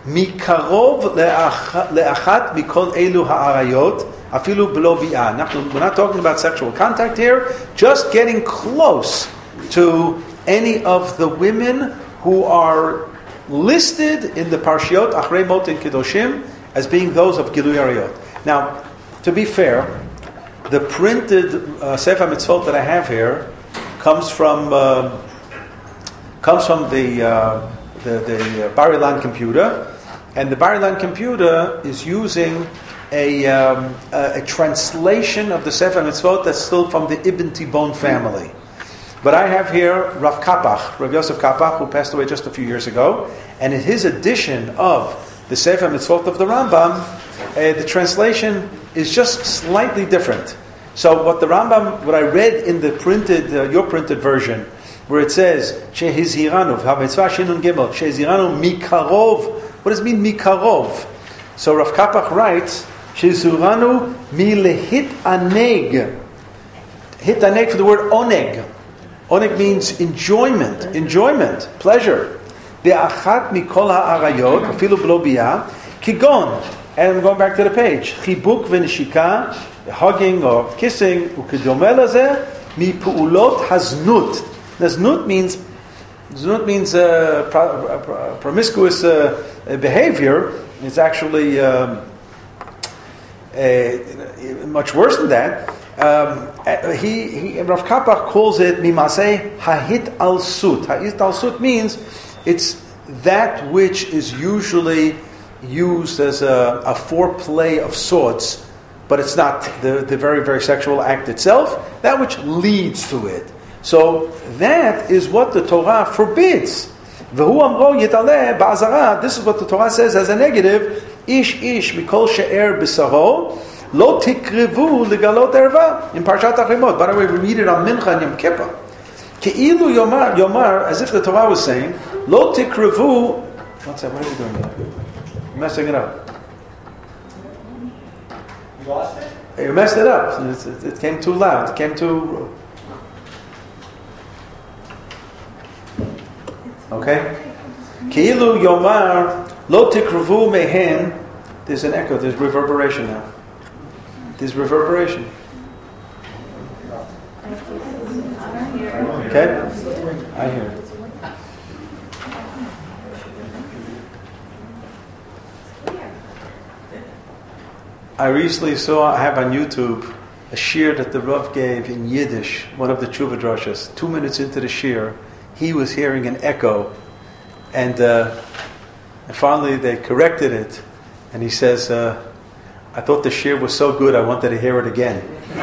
מקרוב לאחת מכל אלו העריות, אפילו בלא ביאה. We're not talking about sexual contact here, just getting close to any of the women who are listed in the Parshiot Achrei Mot and Kedoshim as being those of Gilui Arayot. Now, to be fair, the printed Sefer Mitzvot that I have here comes from the Bar Ilan computer, and the Bar Ilan computer is using a translation of the Sefer Mitzvot that's still from the Ibn Tibon family. But I have here Rav Kapach, Rav Yosef Kapach, who passed away just a few years ago, and in his edition of the Sefer Mitzvot of the Rambam, the translation is just slightly different. So what I read in the printed, your printed version, where it says Shehiziranu, Hamitzvah Shinun Gimel, Shehiziranu Mikarov. What does it mean Mikarov? So Rav Kapach writes Shehiziranu Milehit Aneg. Hit Aneg for the word Oneg. Oneg means enjoyment, pleasure. De'achat mikol ha'arayot, afilu b'lo biyah, kigon. And I'm going back to the page. Chibuk v'nishika, hugging or kissing, u'kedome lazeh, mipu'ulot haznut. Znut means promiscuous behavior. It's actually much worse than that. Rav Kapach calls it mimaseh hahit al sut. Hahit al sut means it's that which is usually used as a foreplay of sorts, but it's not the very, very sexual act itself. That which leads to it. So that is what the Torah forbids. V'hu amro yitaleh ba'azara. This is what the Torah says as a negative. Ish mikol she'er b'saro. Lo tikrevu legalot erva in Parshat Achrimot. By the way, we read it on Mincha and Yom Kippur. Ke'ilu yomar, as if the Torah was saying, lo tikrevu. What's that? What are you doing there? You're messing it up. You lost it? You messed it up. It came too loud. It came too. Okay. Ke'ilu yomar lo tikrevu mehen. There's an echo. There's reverberation now. There's reverberation. Okay? I hear it. I recently I have on YouTube a shir that the Rav gave in Yiddish, one of the Tshuva Drashas. 2 minutes into the shir, he was hearing an echo, and finally they corrected it, and he says, I thought the shir was so good I wanted to hear it again.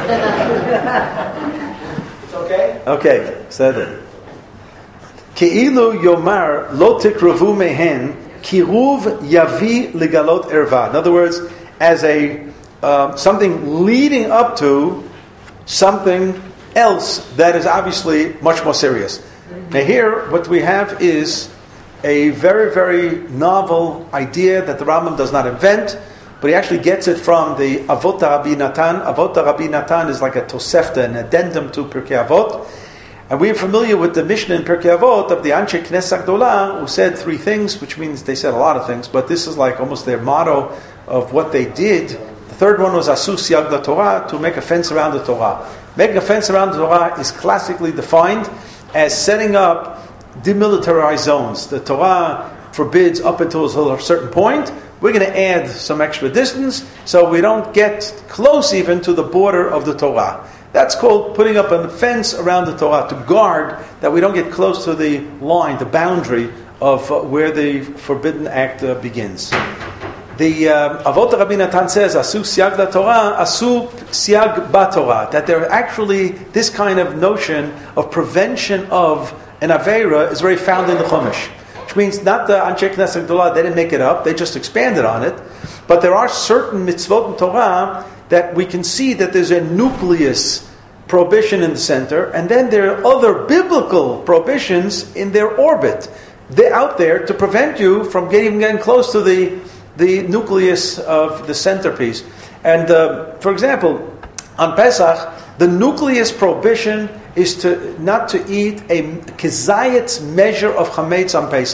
It's okay? Okay, said it. Ke'ilu yomar lo tikravu mehen kiruv yavi legalot erva. In other words, as a something leading up to something else that is obviously much more serious. Now here, what we have is a very, very novel idea that the Rambam does not invent, but he actually gets it from the Avot Rabbi Natan. Avot Rabbi Natan is like a Tosefta, an addendum to Pirkei Avot. And we are familiar with the Mishnah in Pirkei Avot of the Anshe Knesset Gdolah, who said 3 things, which means they said a lot of things, but this is like almost their motto of what they did. The third one was Asu Siag la Torah, to make a fence around the Torah. Making a fence around the Torah is classically defined as setting up demilitarized zones. The Torah forbids up until a certain point. We're going to add some extra distance so we don't get close even to the border of the Torah. That's called putting up a fence around the Torah to guard that we don't get close to the line, the boundary of where the forbidden act begins. The Avot Rabbi Natan says, Asu siag la Torah, asu siag ba Torah, that there actually, this kind of notion of prevention of an Aveira is very found in the Chumash. Which means not the Anshe Knesset Gdolah, they didn't make it up, they just expanded on it. But there are certain mitzvot in Torah that we can see that there's a nucleus prohibition in the center, and then there are other biblical prohibitions in their orbit. They're out there to prevent you from getting close to the nucleus of the centerpiece. And for example, on Pesach, the nucleus prohibition is not to eat a kezayet's measure of chametz on Pesach.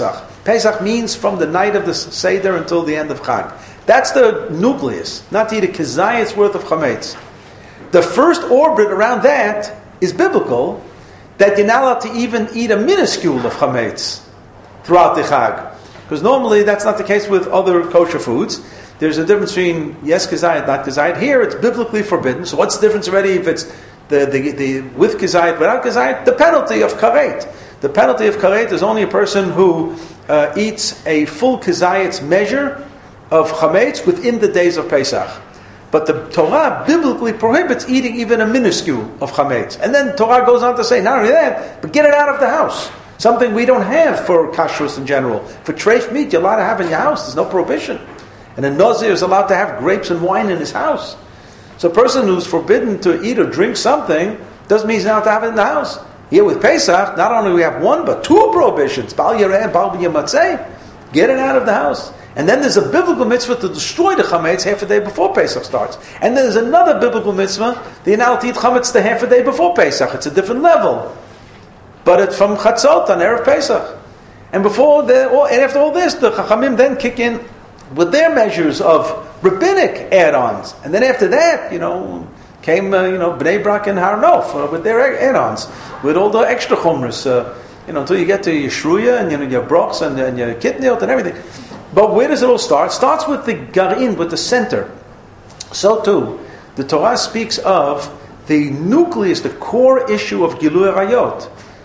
Pesach means from the night of the Seder until the end of Chag. That's the nucleus, not to eat a kezayit's worth of chametz. The first orbit around that is biblical, that you're not allowed to even eat a minuscule of chametz throughout the Chag. Because normally that's not the case with other kosher foods. There's a difference between yes kezayit, not kezayit. Here it's biblically forbidden. So what's the difference already if it's the with kezayit, without kezayit? The penalty of karet. The penalty of karet is only a person who eats a full kezayit's measure of chametz within the days of Pesach. But the Torah biblically prohibits eating even a minuscule of chametz. And then Torah goes on to say, not only that, but get it out of the house. Something we don't have for kashrus in general. For treif meat, you're allowed to have in your house. There's no prohibition. And a Nazir is allowed to have grapes and wine in his house. So a person who's forbidden to eat or drink something doesn't mean he's not allowed to have it in the house. Here with Pesach, not only we have one, but two prohibitions. Bal Yareh and Bal Yamatzeh. Get it out of the house. And then there's a biblical mitzvah to destroy the chametz half a day before Pesach starts. And then there's another biblical mitzvah, the you're not allowed to eat chametz the half a day before Pesach. It's a different level. But it's from Chatzot on Erev Pesach. And after all this, the Chachamim then kick in with their measures of rabbinic add-ons. And then after that, came Bnei Brak and Har Nof with their add-ons, with all the extra chumras, until you get to your shruya and your brochs and your kitniot and everything. But where does it all start? It starts with the garin, with the center. So too, the Torah speaks of the nucleus, the core issue of Gilui Arayot,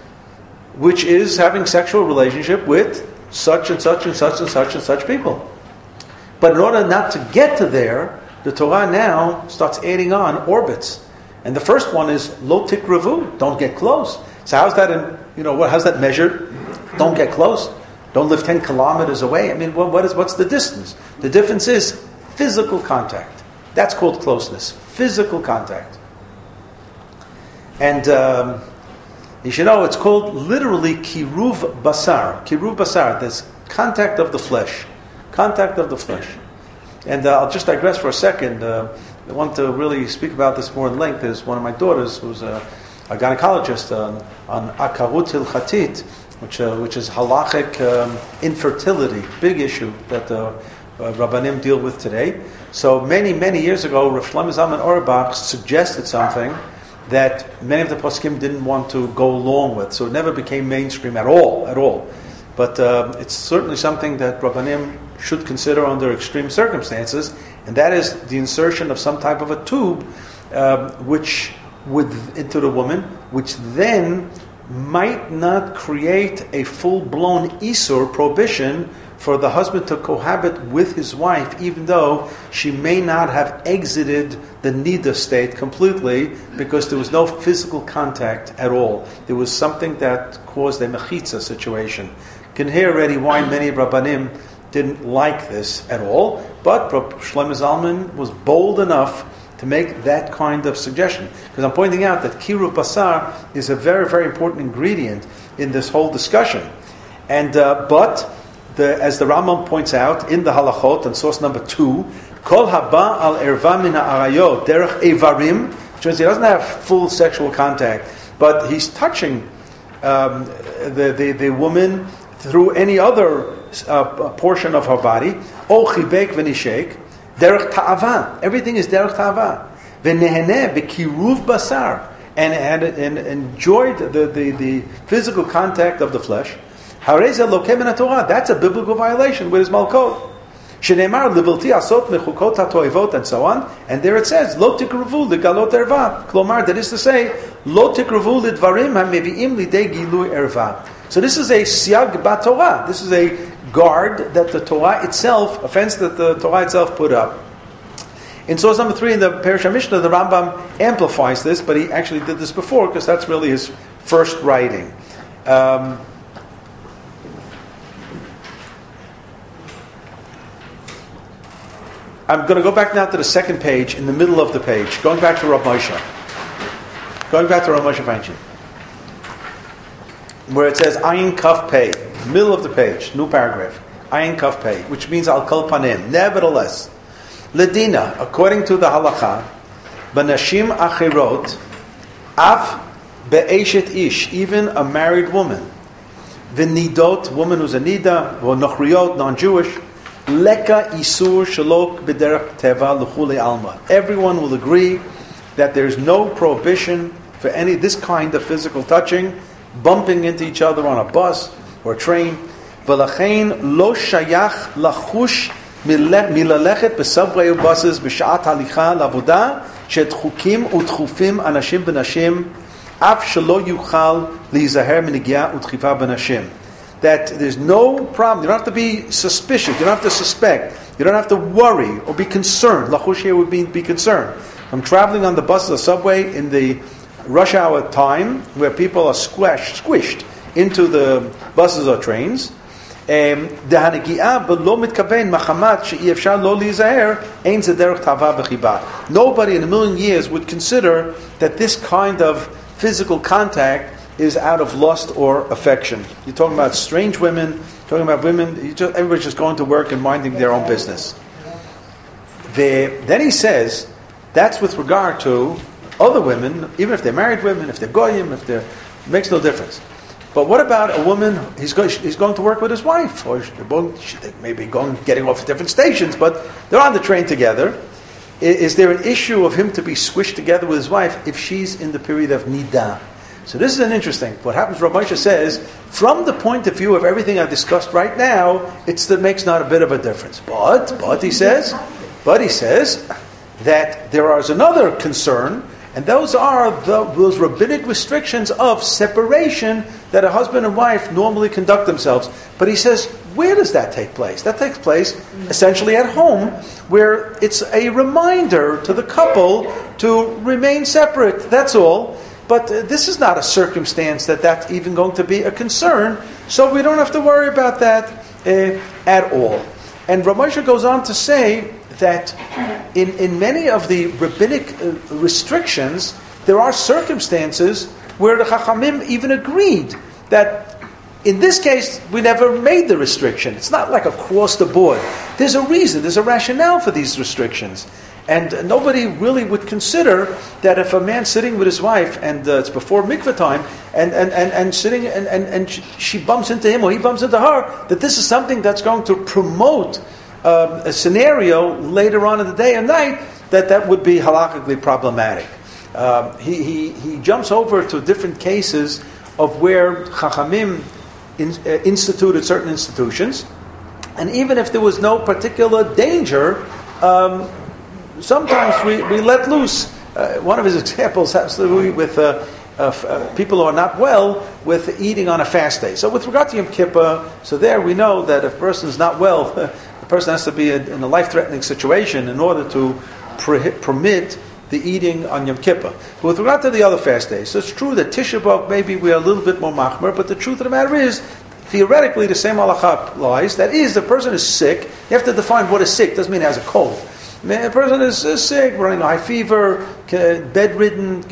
which is having sexual relationship with such and such and such and such and such people. But in order not to get to there, the Torah now starts adding on orbits. And the first one is lo tikravu, don't get close. So how's that how's that measured? Don't get close. Don't live 10 kilometers away. I mean, what's the distance? The difference is physical contact. That's called closeness. Physical contact. And you should know it's called literally kiruv basar. Kiruv basar. There's contact of the flesh. Contact of the flesh. And I'll just digress for a second. I want to really speak about this more in length. There's one of my daughters who's a gynecologist on akarut hilchatit, which is halachic infertility, big issue that Rabbanim deal with today. So many years ago, Rav Shlomo Zalman Auerbach suggested something that many of the poskim didn't want to go along with, so it never became mainstream at all. But it's certainly something that Rabbanim should consider under extreme circumstances, and that is the insertion of some type of a tube into the woman, which then might not create a full-blown isur prohibition for the husband to cohabit with his wife, even though she may not have exited the nida state completely, because there was no physical contact at all. There was something that caused a mechitza situation. You can hear already why many Rabbanim didn't like this at all, but Shlomo Zalman was bold enough to make that kind of suggestion. Because I'm pointing out that kiruv basar is a very, very important ingredient in this whole discussion. And as the Rambam points out in the halachot on source number 2, kol haba al erva min ha'arayot derech evarim, which means he doesn't have full sexual contact, but he's touching the woman through any other portion of her body. O chibek v'nishek derech ta'ava. Everything is derech ta'ava. V'neheneh b'kiruv basar, and enjoyed the physical contact of the flesh. Hareza lokem min Torah. That's a biblical violation with his malkot. Shenemar livilti asot mechukot hatoivot, and so on. And there it says lo tikruvu legalot erva. Klomar, that is to say, lo tikruvu lidvarim hameviim lidei gilui erva. So this is a siag b'Torah. This is a guard that the Torah itself, offense that the Torah itself put up. In source number 3 in the Perush HaMishnah, the Rambam amplifies this, but he actually did this before because that's really his first writing. I'm going to go back now to the second page, in the middle of the page, going back to Rav Moshe. Feinstein, where it says Ayin Kaf Pei, middle of the page, new paragraph, Ayin Kaf Pei, which means Al Kol Panim. Nevertheless, Ledina, according to the halacha, Banashim Achirot, Af Be'eshet Ish, even a married woman, V'nidot, woman who's a nida, or nochriot, non-Jewish. Leka isur shalok b'derech teva l'chulei alma. Everyone will agree that there's no prohibition for this kind of physical touching, bumping into each other on a bus or a train. V'lachein lo shayach lachush milalechet b'sabrei u'buses b'sha'at halicha la'avoda shet chukim u'tchufim anashim v'nashim af shelo yuchal lizaher minigia u'tchifa b'nashim. That there's no problem. You don't have to be suspicious. You don't have to suspect. You don't have to worry or be concerned. Lachush here would be concerned. I'm traveling on the bus or the subway in the rush hour time where people are squished into the buses or trains. Nobody in a million years would consider that this kind of physical contact is out of lust or affection. You're talking about strange women, talking about women, everybody's just going to work and minding their own business. Then he says, that's with regard to other women, even if they're married women, if they're goyim, it makes no difference. But what about a woman, he's going to work with his wife, or they may be getting off at different stations, but they're on the train together. Is there an issue of him to be squished together with his wife if she's in the period of nidah? So this is an interesting. What happens, Rav Moshe says, from the point of view of everything I've discussed right now, that makes not a bit of a difference. But he says that there is another concern, and those are those rabbinic restrictions of separation that a husband and wife normally conduct themselves. But he says, where does that take place? That takes place essentially at home, where it's a reminder to the couple to remain separate. That's all. But this is not a circumstance that's even going to be a concern, so we don't have to worry about that at all. And Rav Moshe goes on to say that in many of the rabbinic restrictions, there are circumstances where the Chachamim even agreed that in this case, we never made the restriction. It's not like across the board. There's a reason, there's a rationale for these restrictions. And nobody really would consider that if a man's sitting with his wife and it's before mikveh time and sitting and she bumps into him or he bumps into her, that this is something that's going to promote a scenario later on in the day and night that would be halakhically problematic. He jumps over to different cases of where Chachamim instituted certain institutions, and even if there was no particular danger, sometimes we let loose. One of his examples has to do with people who are not well with eating on a fast day. So with regard to Yom Kippur, so there we know that if a person is not well, the person has to be in a life-threatening situation in order to permit the eating on Yom Kippur. But with regard to the other fast days, so it's true that Tisha B'Av maybe we are a little bit more machmer, but the truth of the matter is, theoretically the same halacha applies. That is, the person is sick. You have to define what is sick. Doesn't mean he has a cold. A person is sick, running a high fever, bedridden,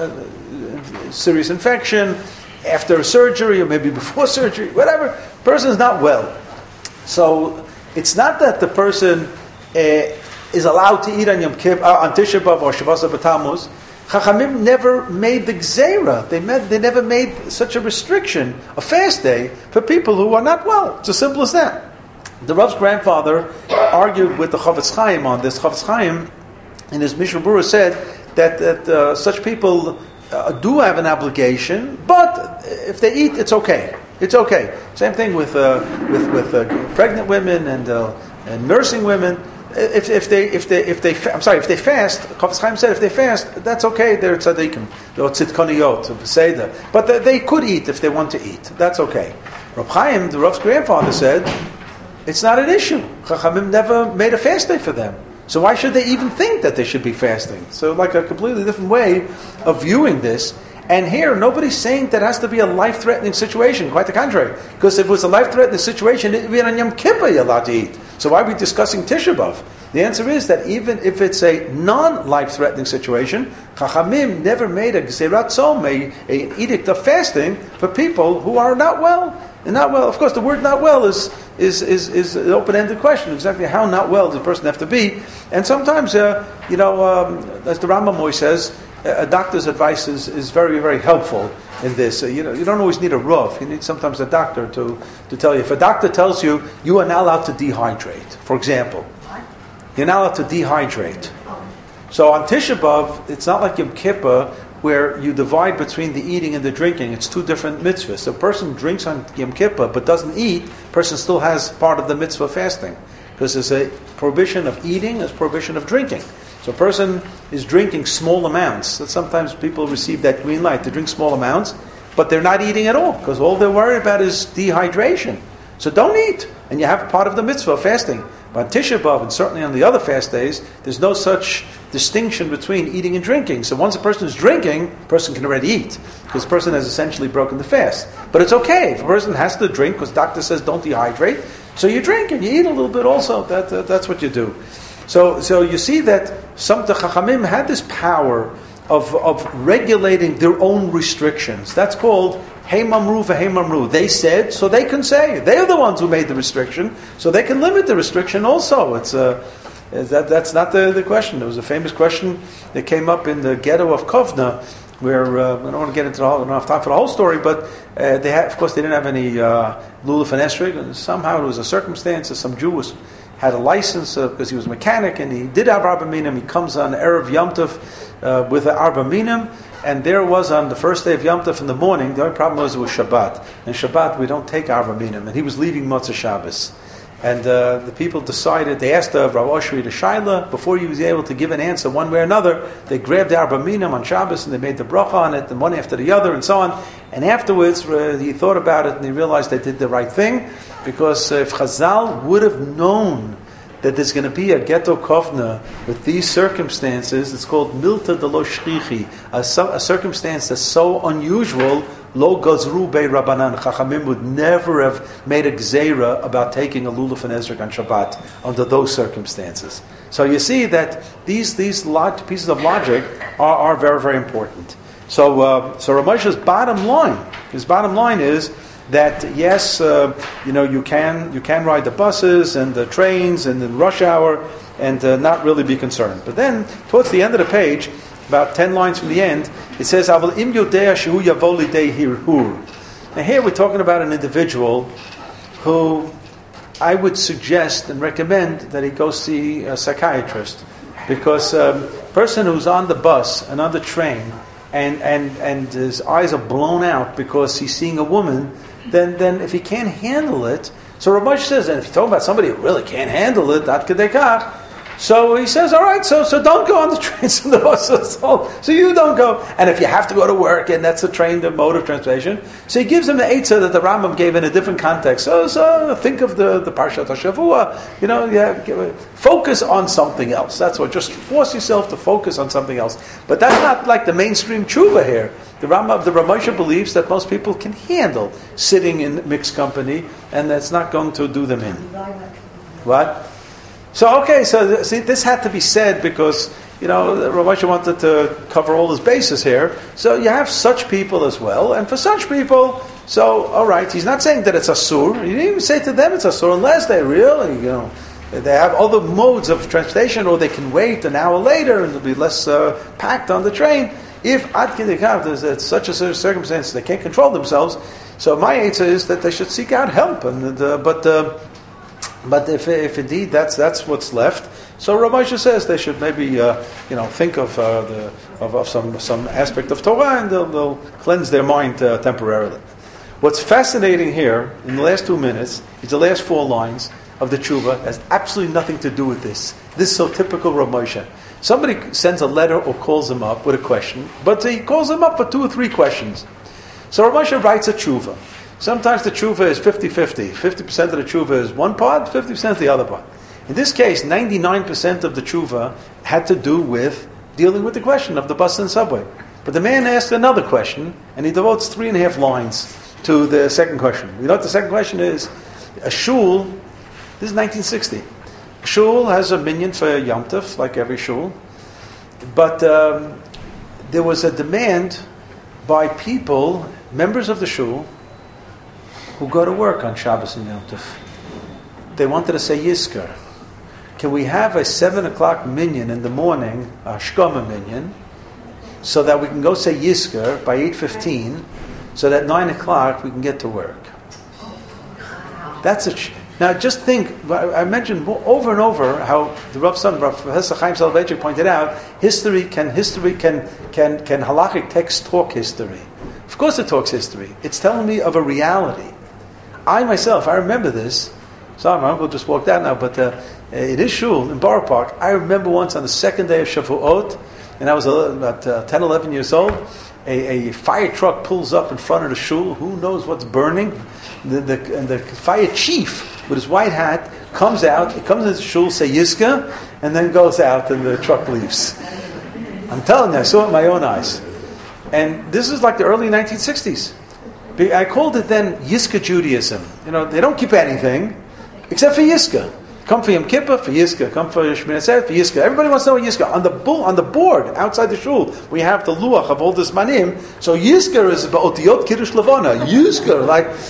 serious infection, after surgery or maybe before surgery, whatever. The person is not well. So it's not that the person is allowed to eat on Yom Kippur, on Tisha B'Av or Shavuos B'Tammuz. Chachamim never made the gzeira. They never made such a restriction, a fast day, for people who are not well. It's as simple as that. The Rav's grandfather argued with the Chofetz Chaim on this. Chofetz Chaim, in his Mishnah Berurah, said that such people do have an obligation, but if they eat, it's okay. It's okay. Same thing with pregnant women and nursing women. If they fast, Chofetz Chaim said if they fast, that's okay. They're tzaddikim, they're tzidkoniyot, seder. But they could eat if they want to eat. That's okay. Rav Chaim, the Rav's grandfather, said it's not an issue. Chachamim never made a fast day for them. So why should they even think that they should be fasting? So like a completely different way of viewing this. And here, nobody's saying that it has to be a life-threatening situation. Quite the contrary. Because if it was a life-threatening situation, it would be on Yom Kippur you're allowed to eat. So why are we discussing Tisha B'Av? The answer is that even if it's a non-life-threatening situation, Chachamim never made a Gzerat Tzom, an edict of fasting, for people who are not well. And not well, of course, the word "not well" is an open-ended question. Exactly how not well does a person have to be? And sometimes, as the Rambam always says, a doctor's advice is very, very helpful in this. You don't always need a rov. You need sometimes a doctor to tell you. If a doctor tells you, you are not allowed to dehydrate, for example. You're not allowed to dehydrate. So on Tisha B'Av, it's not like Yom Kippur, where you divide between the eating and the drinking. It's two different mitzvahs. So a person drinks on Yom Kippur but doesn't eat, a person still has part of the mitzvah of fasting. Because there's a prohibition of eating, there's prohibition of drinking. So a person is drinking small amounts. That sometimes people receive that green light to drink small amounts, but they're not eating at all, because all they're worried about is dehydration. So don't eat, and you have part of the mitzvah of fasting. But on Tisha B'Av, and certainly on the other fast days, there's no such distinction between eating and drinking. So once a person is drinking, a person can already eat, because the person has essentially broken the fast. But it's okay if a person has to drink, because doctor says don't dehydrate, so you drink and you eat a little bit also. That's what you do. So you see that the Chachamim had this power of regulating their own restrictions. That's called Heimamru v'Heimamru. They said, so they can say. They are the ones who made the restriction, so they can limit the restriction also. That's not the question. There was a famous question that came up in the ghetto of Kovna, where I don't want to get into I don't have time for the whole story, but of course they didn't have any lulav and esrog, and somehow it was a circumstance that some Jew had a license because he was a mechanic, and he did have Arba Minim. He comes on Erev Yom Tov with the Arba Minim, and there was on the first day of Yom Tov in the morning. The only problem was it was Shabbat, and Shabbat we don't take Arba Minim, and he was leaving Motzei Shabbos. And the people decided, they asked Rav Oshri the Shaila, before he was able to give an answer one way or another, they grabbed the Arba Minim on Shabbos and they made the bracha on it, and one after the other and so on. And afterwards he thought about it and he realized they did the right thing, because if Chazal would have known that there's going to be a ghetto kovna with these circumstances, it's called milta de lo shchichi, a circumstance that's so unusual, lo gazru bei rabbanan. Chachamim would never have made a gzeira about taking a lulav and esrog on Shabbat under those circumstances. So you see that these pieces of logic are very, very important. So Ramosha's bottom line is that yes, you can ride the buses and the trains and the rush hour and not really be concerned. But then towards the end of the page, about 10 lines from the end, it says, "Aval im yodea shehu yavo lidei hirhur." Now here we're talking about an individual who I would suggest and recommend that he go see a psychiatrist, because a person who's on the bus and on the train and his eyes are blown out because he's seeing a woman, then if he can't handle it, so Rav says, and if you're talking about somebody who really can't handle it, dat kedekach, so he says, all right, so don't go on the trains and the buses. So you don't go. And if you have to go to work, and that's the mode of transportation, so he gives him the eitzah that the Rambam gave in a different context. So think of the Parshat HaShavua, focus on something else. That's what, just force yourself to focus on something else. But that's not like the mainstream tshuva here. The Ramosha believes that most people can handle sitting in mixed company, and that's not going to do them in. What? So see, this had to be said because, Ramosha wanted to cover all his bases here. So you have such people as well, and for such people, so, all right, he's not saying that it's asur. He didn't even say to them it's asur unless they really, they have other modes of transportation, or they can wait an hour later and it'll be less packed on the train. If ad kidei there's such a circumstance they can't control themselves, so my answer is that they should seek out help. But if indeed that's what's left, so Rav Moshe says they should maybe think of some aspect of Torah, and they'll cleanse their mind temporarily. What's fascinating here in the last 2 minutes is the last 4 lines of the tshuva. Has absolutely nothing to do with this. This is so typical Rav Moshe. Somebody sends a letter or calls him up with a question, but he calls him up for 2 or 3 questions. So Rav Moshe writes a tshuva. Sometimes the tshuva is 50-50. 50% of the tshuva is one part, 50% the other part. In this case, 99% of the tshuva had to do with dealing with the question of the bus and subway. But the man asked another question, and he devotes 3.5 lines to the second question. You know what the second question is? A shul, this is 1960. A shul has a minyan for Yom Tov, like every shul. But there was a demand by people, members of the shul, who go to work on Shabbos and Yom Tov. They wanted to say Yizkar. Can we have a 7 o'clock minyan in the morning, a Shkoma minyan, so that we can go say Yizkor by 8:15, so that 9 o'clock we can get to work. That's now just think, I mentioned over and over how the Rav Professor Chaim Soloveitchik pointed out, history can halachic text talk history? Of course it talks history. It's telling me of a reality. I myself, I remember this. Sorry, my uncle just walked out now, but it is shul in Borough Park. I remember once on the second day of Shavuot, and I was about 10, 11 years old, a fire truck pulls up in front of the shul. Who knows what's burning? The fire chief with his white hat comes out. He comes into the shul, say Yizkor, and then goes out, and the truck leaves. I'm telling you, I saw it with my own eyes. And this is like the early 1960s. I called it then Yizkor Judaism. They don't keep anything except for Yizkor. Come for Yom Kippur, for Yizkor. Come for Shemini Atzeret, for Yizkor. Everybody wants to know Yizkor. On the board, outside the shul, we have the luach of all this manim. So Yizkor is Otiyot Kiddush Levana. Yizkor,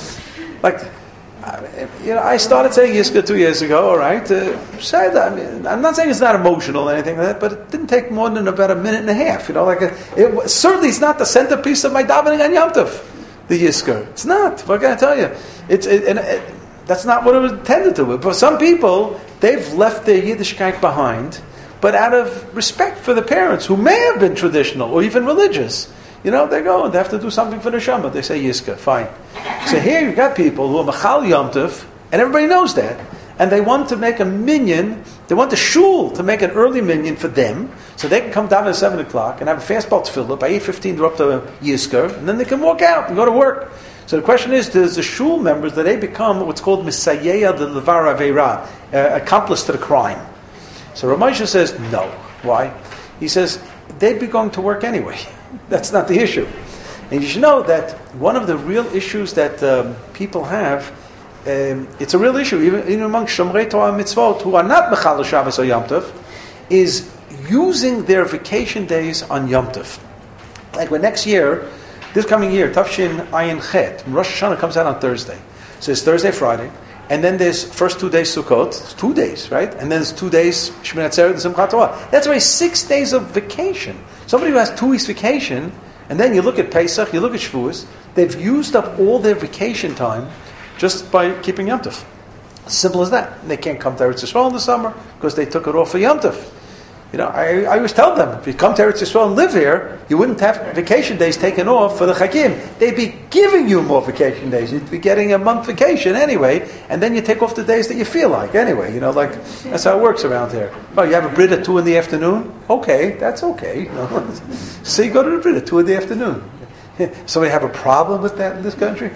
I started saying Yizkor 2 years ago, all right? I'm not saying it's not emotional or anything like that, but it didn't take more than about a minute and a half. Certainly it's not the centerpiece of my davening on Yom Tov, the Yizkor. It's not. What can I tell you? That's not what it was intended to be. But some people, they've left their Yiddishkeit behind, but out of respect for the parents, who may have been traditional or even religious, they go and they have to do something for the Neshama. They say Yizkor, fine. So here you've got people who are Machal Yom Tov, and everybody knows that, and they want to make a minyan, they want the shul to make an early minyan for them, so they can come down at 7 o'clock and have a fast bal tefillah. By 8:15 they're up to Yizkor, and then they can walk out and go to work. So the question is, does the shul members, do they become what's called Misayeya de Levar Aveira, accomplice to the crime? So Rav Moshe says, no. Why? He says, they'd be going to work anyway. That's not the issue. And you should know that one of the real issues that people have, it's a real issue, even among Shomrei Torah and Mitzvot, who are not Mechal Shabbos or Yom Tov, is using their vacation days on Yom Tov. Like when next year, this coming year, Tafshin Ayin Chet, Rosh Hashanah comes out on Thursday. So it's Thursday, Friday, and then there's first 2 days Sukkot, it's 2 days, right? And then there's 2 days Shemini Atzeret and Simchat Torah. That's already 6 days of vacation. Somebody who has 2 weeks vacation, and then you look at Pesach, you look at Shavuos, they've used up all their vacation time just by keeping Yom Tov. Simple as that. And they can't come to Eretz Yisrael in the summer because they took it off for Yom Tov. I always tell them, if you come to Eretz Yisrael and live here, you wouldn't have vacation days taken off for the Chakim. They'd be giving you more vacation days. You'd be getting a month vacation anyway, and then you take off the days that you feel like anyway. That's how it works around here. Oh, you have a Brit at 2 in the afternoon? Okay, that's okay. So you go to the Brit at 2 in the afternoon. Somebody have a problem with that in this country?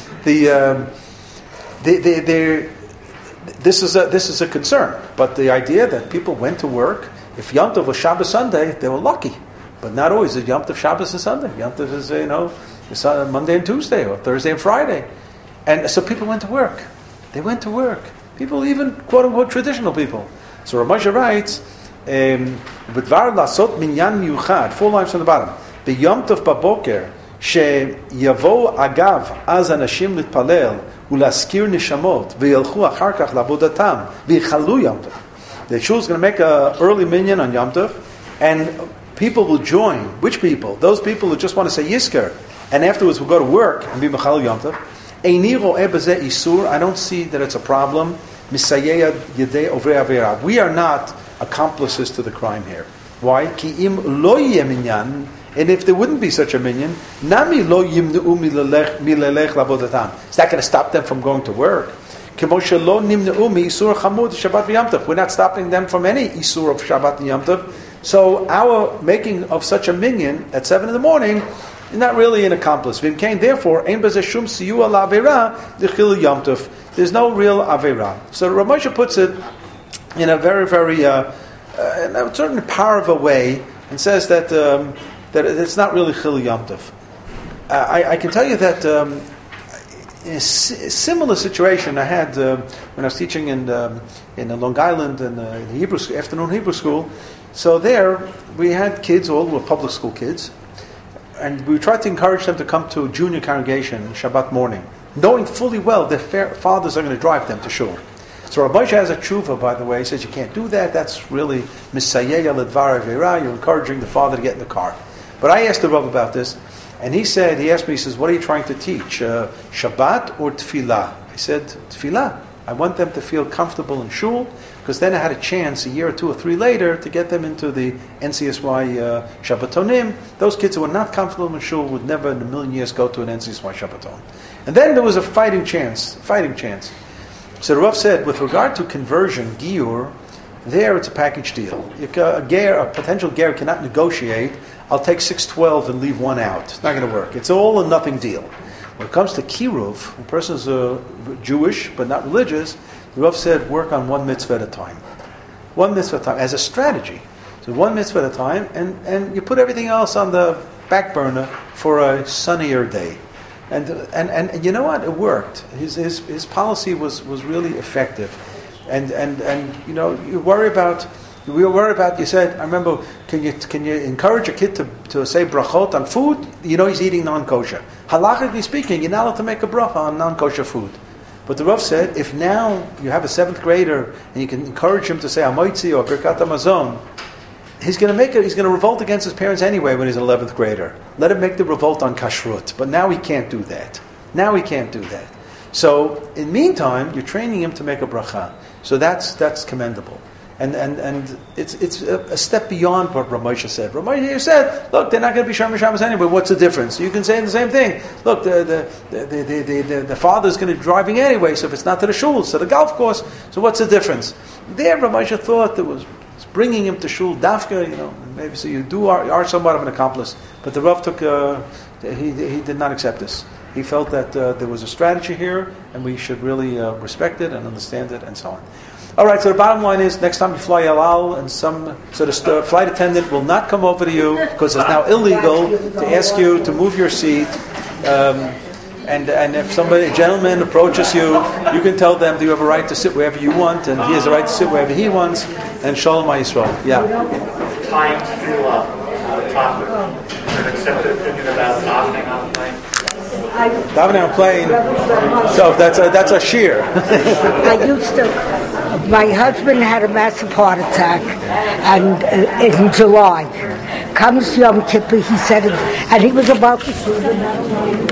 This is a concern. But the idea that people went to work, if Yom Tov was Shabbos Sunday, they were lucky. But not always is Yom Tov Shabbos and Sunday. Yom Tov is, it's Monday and Tuesday, or Thursday and Friday. And so people went to work. They went to work. People, even quote-unquote traditional people. So Rav Moshe writes, B'dvar lasot minyan miyuchad, 4 lines from the bottom. B'yom Tov baboker, sheyavo agav az anashim litpalel, ulaskir nishamot, v'yelchu achar kach labodatam, v'yichalu Yom Tov. The shul is going to make an early minyan on Yom Tov, and people will join. Which people? Those people who just want to say Yizkor, and afterwards will go to work and be Mechal Yom Tov. Eini ro'eh bezeh isur. I don't see that it's a problem. Misayeya yedei ovrei avera. We are not accomplices to the crime here. Why? Ki im lo yeh minyan. And if there wouldn't be such a minyan, nami lo yimneu milelech labodatam. Is that going to stop them from going to work? We're not stopping them from any Isur of Shabbat and Yom Tov. So our making of such a minyan at 7 in the morning is not really an accomplice. Therefore, there's no real Avera. So Rav Moshe puts it in a very, very in a certain power of a way, and says that it's not really Chil Yom Tov. I can tell you that in a similar situation I had when I was teaching in Long Island in the afternoon Hebrew school. So there we had kids, all were public school kids, and we tried to encourage them to come to a junior congregation Shabbat morning, knowing fully well their fathers are going to drive them to shul. So Rav Moshe has a tshuva, by the way. He says you can't do that. That's really misayeya ledvar avera. You're encouraging the father to get in the car. But I asked the Rav about this, and he asked me, he says, what are you trying to teach? Shabbat or Tefillah? I said, Tefillah. I want them to feel comfortable in shul, because then I had a chance a year or 2 or 3 later to get them into the NCSY Shabbatonim. Those kids who were not comfortable in shul would never in a million years go to an NCSY Shabbaton. And then there was a fighting chance. So the Rav said, with regard to conversion, Giyur, there it's a package deal. A potential ger cannot negotiate, I'll take 612 and leave 1 out. It's not going to work. It's all or nothing deal. When it comes to kiruv, a person is Jewish but not religious, the Rav said, work on 1 mitzvah at a time. 1 mitzvah at a time, as a strategy. So 1 mitzvah at a time, and you put everything else on the back burner for a sunnier day. And you know what? It worked. His policy was really effective. And you know, we were worried about, you said, I remember, can you encourage a kid to say brachot on food? You know he's eating non-kosher. Halachically speaking, you're not allowed to make a bracha on non-kosher food. But the Rav said, if now you have a 7th grader and you can encourage him to say Amoitzi or Birkat HaMazon, he's going to revolt against his parents anyway when he's an 11th grader. Let him make the revolt on kashrut. But now he can't do that. So, in the meantime, you're training him to make a bracha. So that's commendable. And it's a step beyond what Ramosha said. Ramosha said, look, they're not going to be Sharm Shabbos anyway. What's the difference? You can say the same thing. Look, the father's going to be driving anyway, so if it's not to the shul, it's to the golf course. So what's the difference? There, Ramosha thought that was bringing him to shul dafka, you know, maybe so you are somewhat of an accomplice. But the Rav took, he did not accept this. He felt that there was a strategy here, and we should really respect it and understand it, and so on. All right, so the bottom line is, next time you fly El Al, so the flight attendant will not come over to you, because it's now illegal to ask you to move your seat. And if a gentleman approaches you, you can tell them that you have a right to sit wherever you want, and he has a right to sit wherever he wants, and Shalom Yisrael. Yeah. Time to talk with an accepted opinion about davening on the plane. Davening on a plane, so that's a shear. My husband had a massive heart attack, and in July. Comes Yom Kippur, he said, and he was about to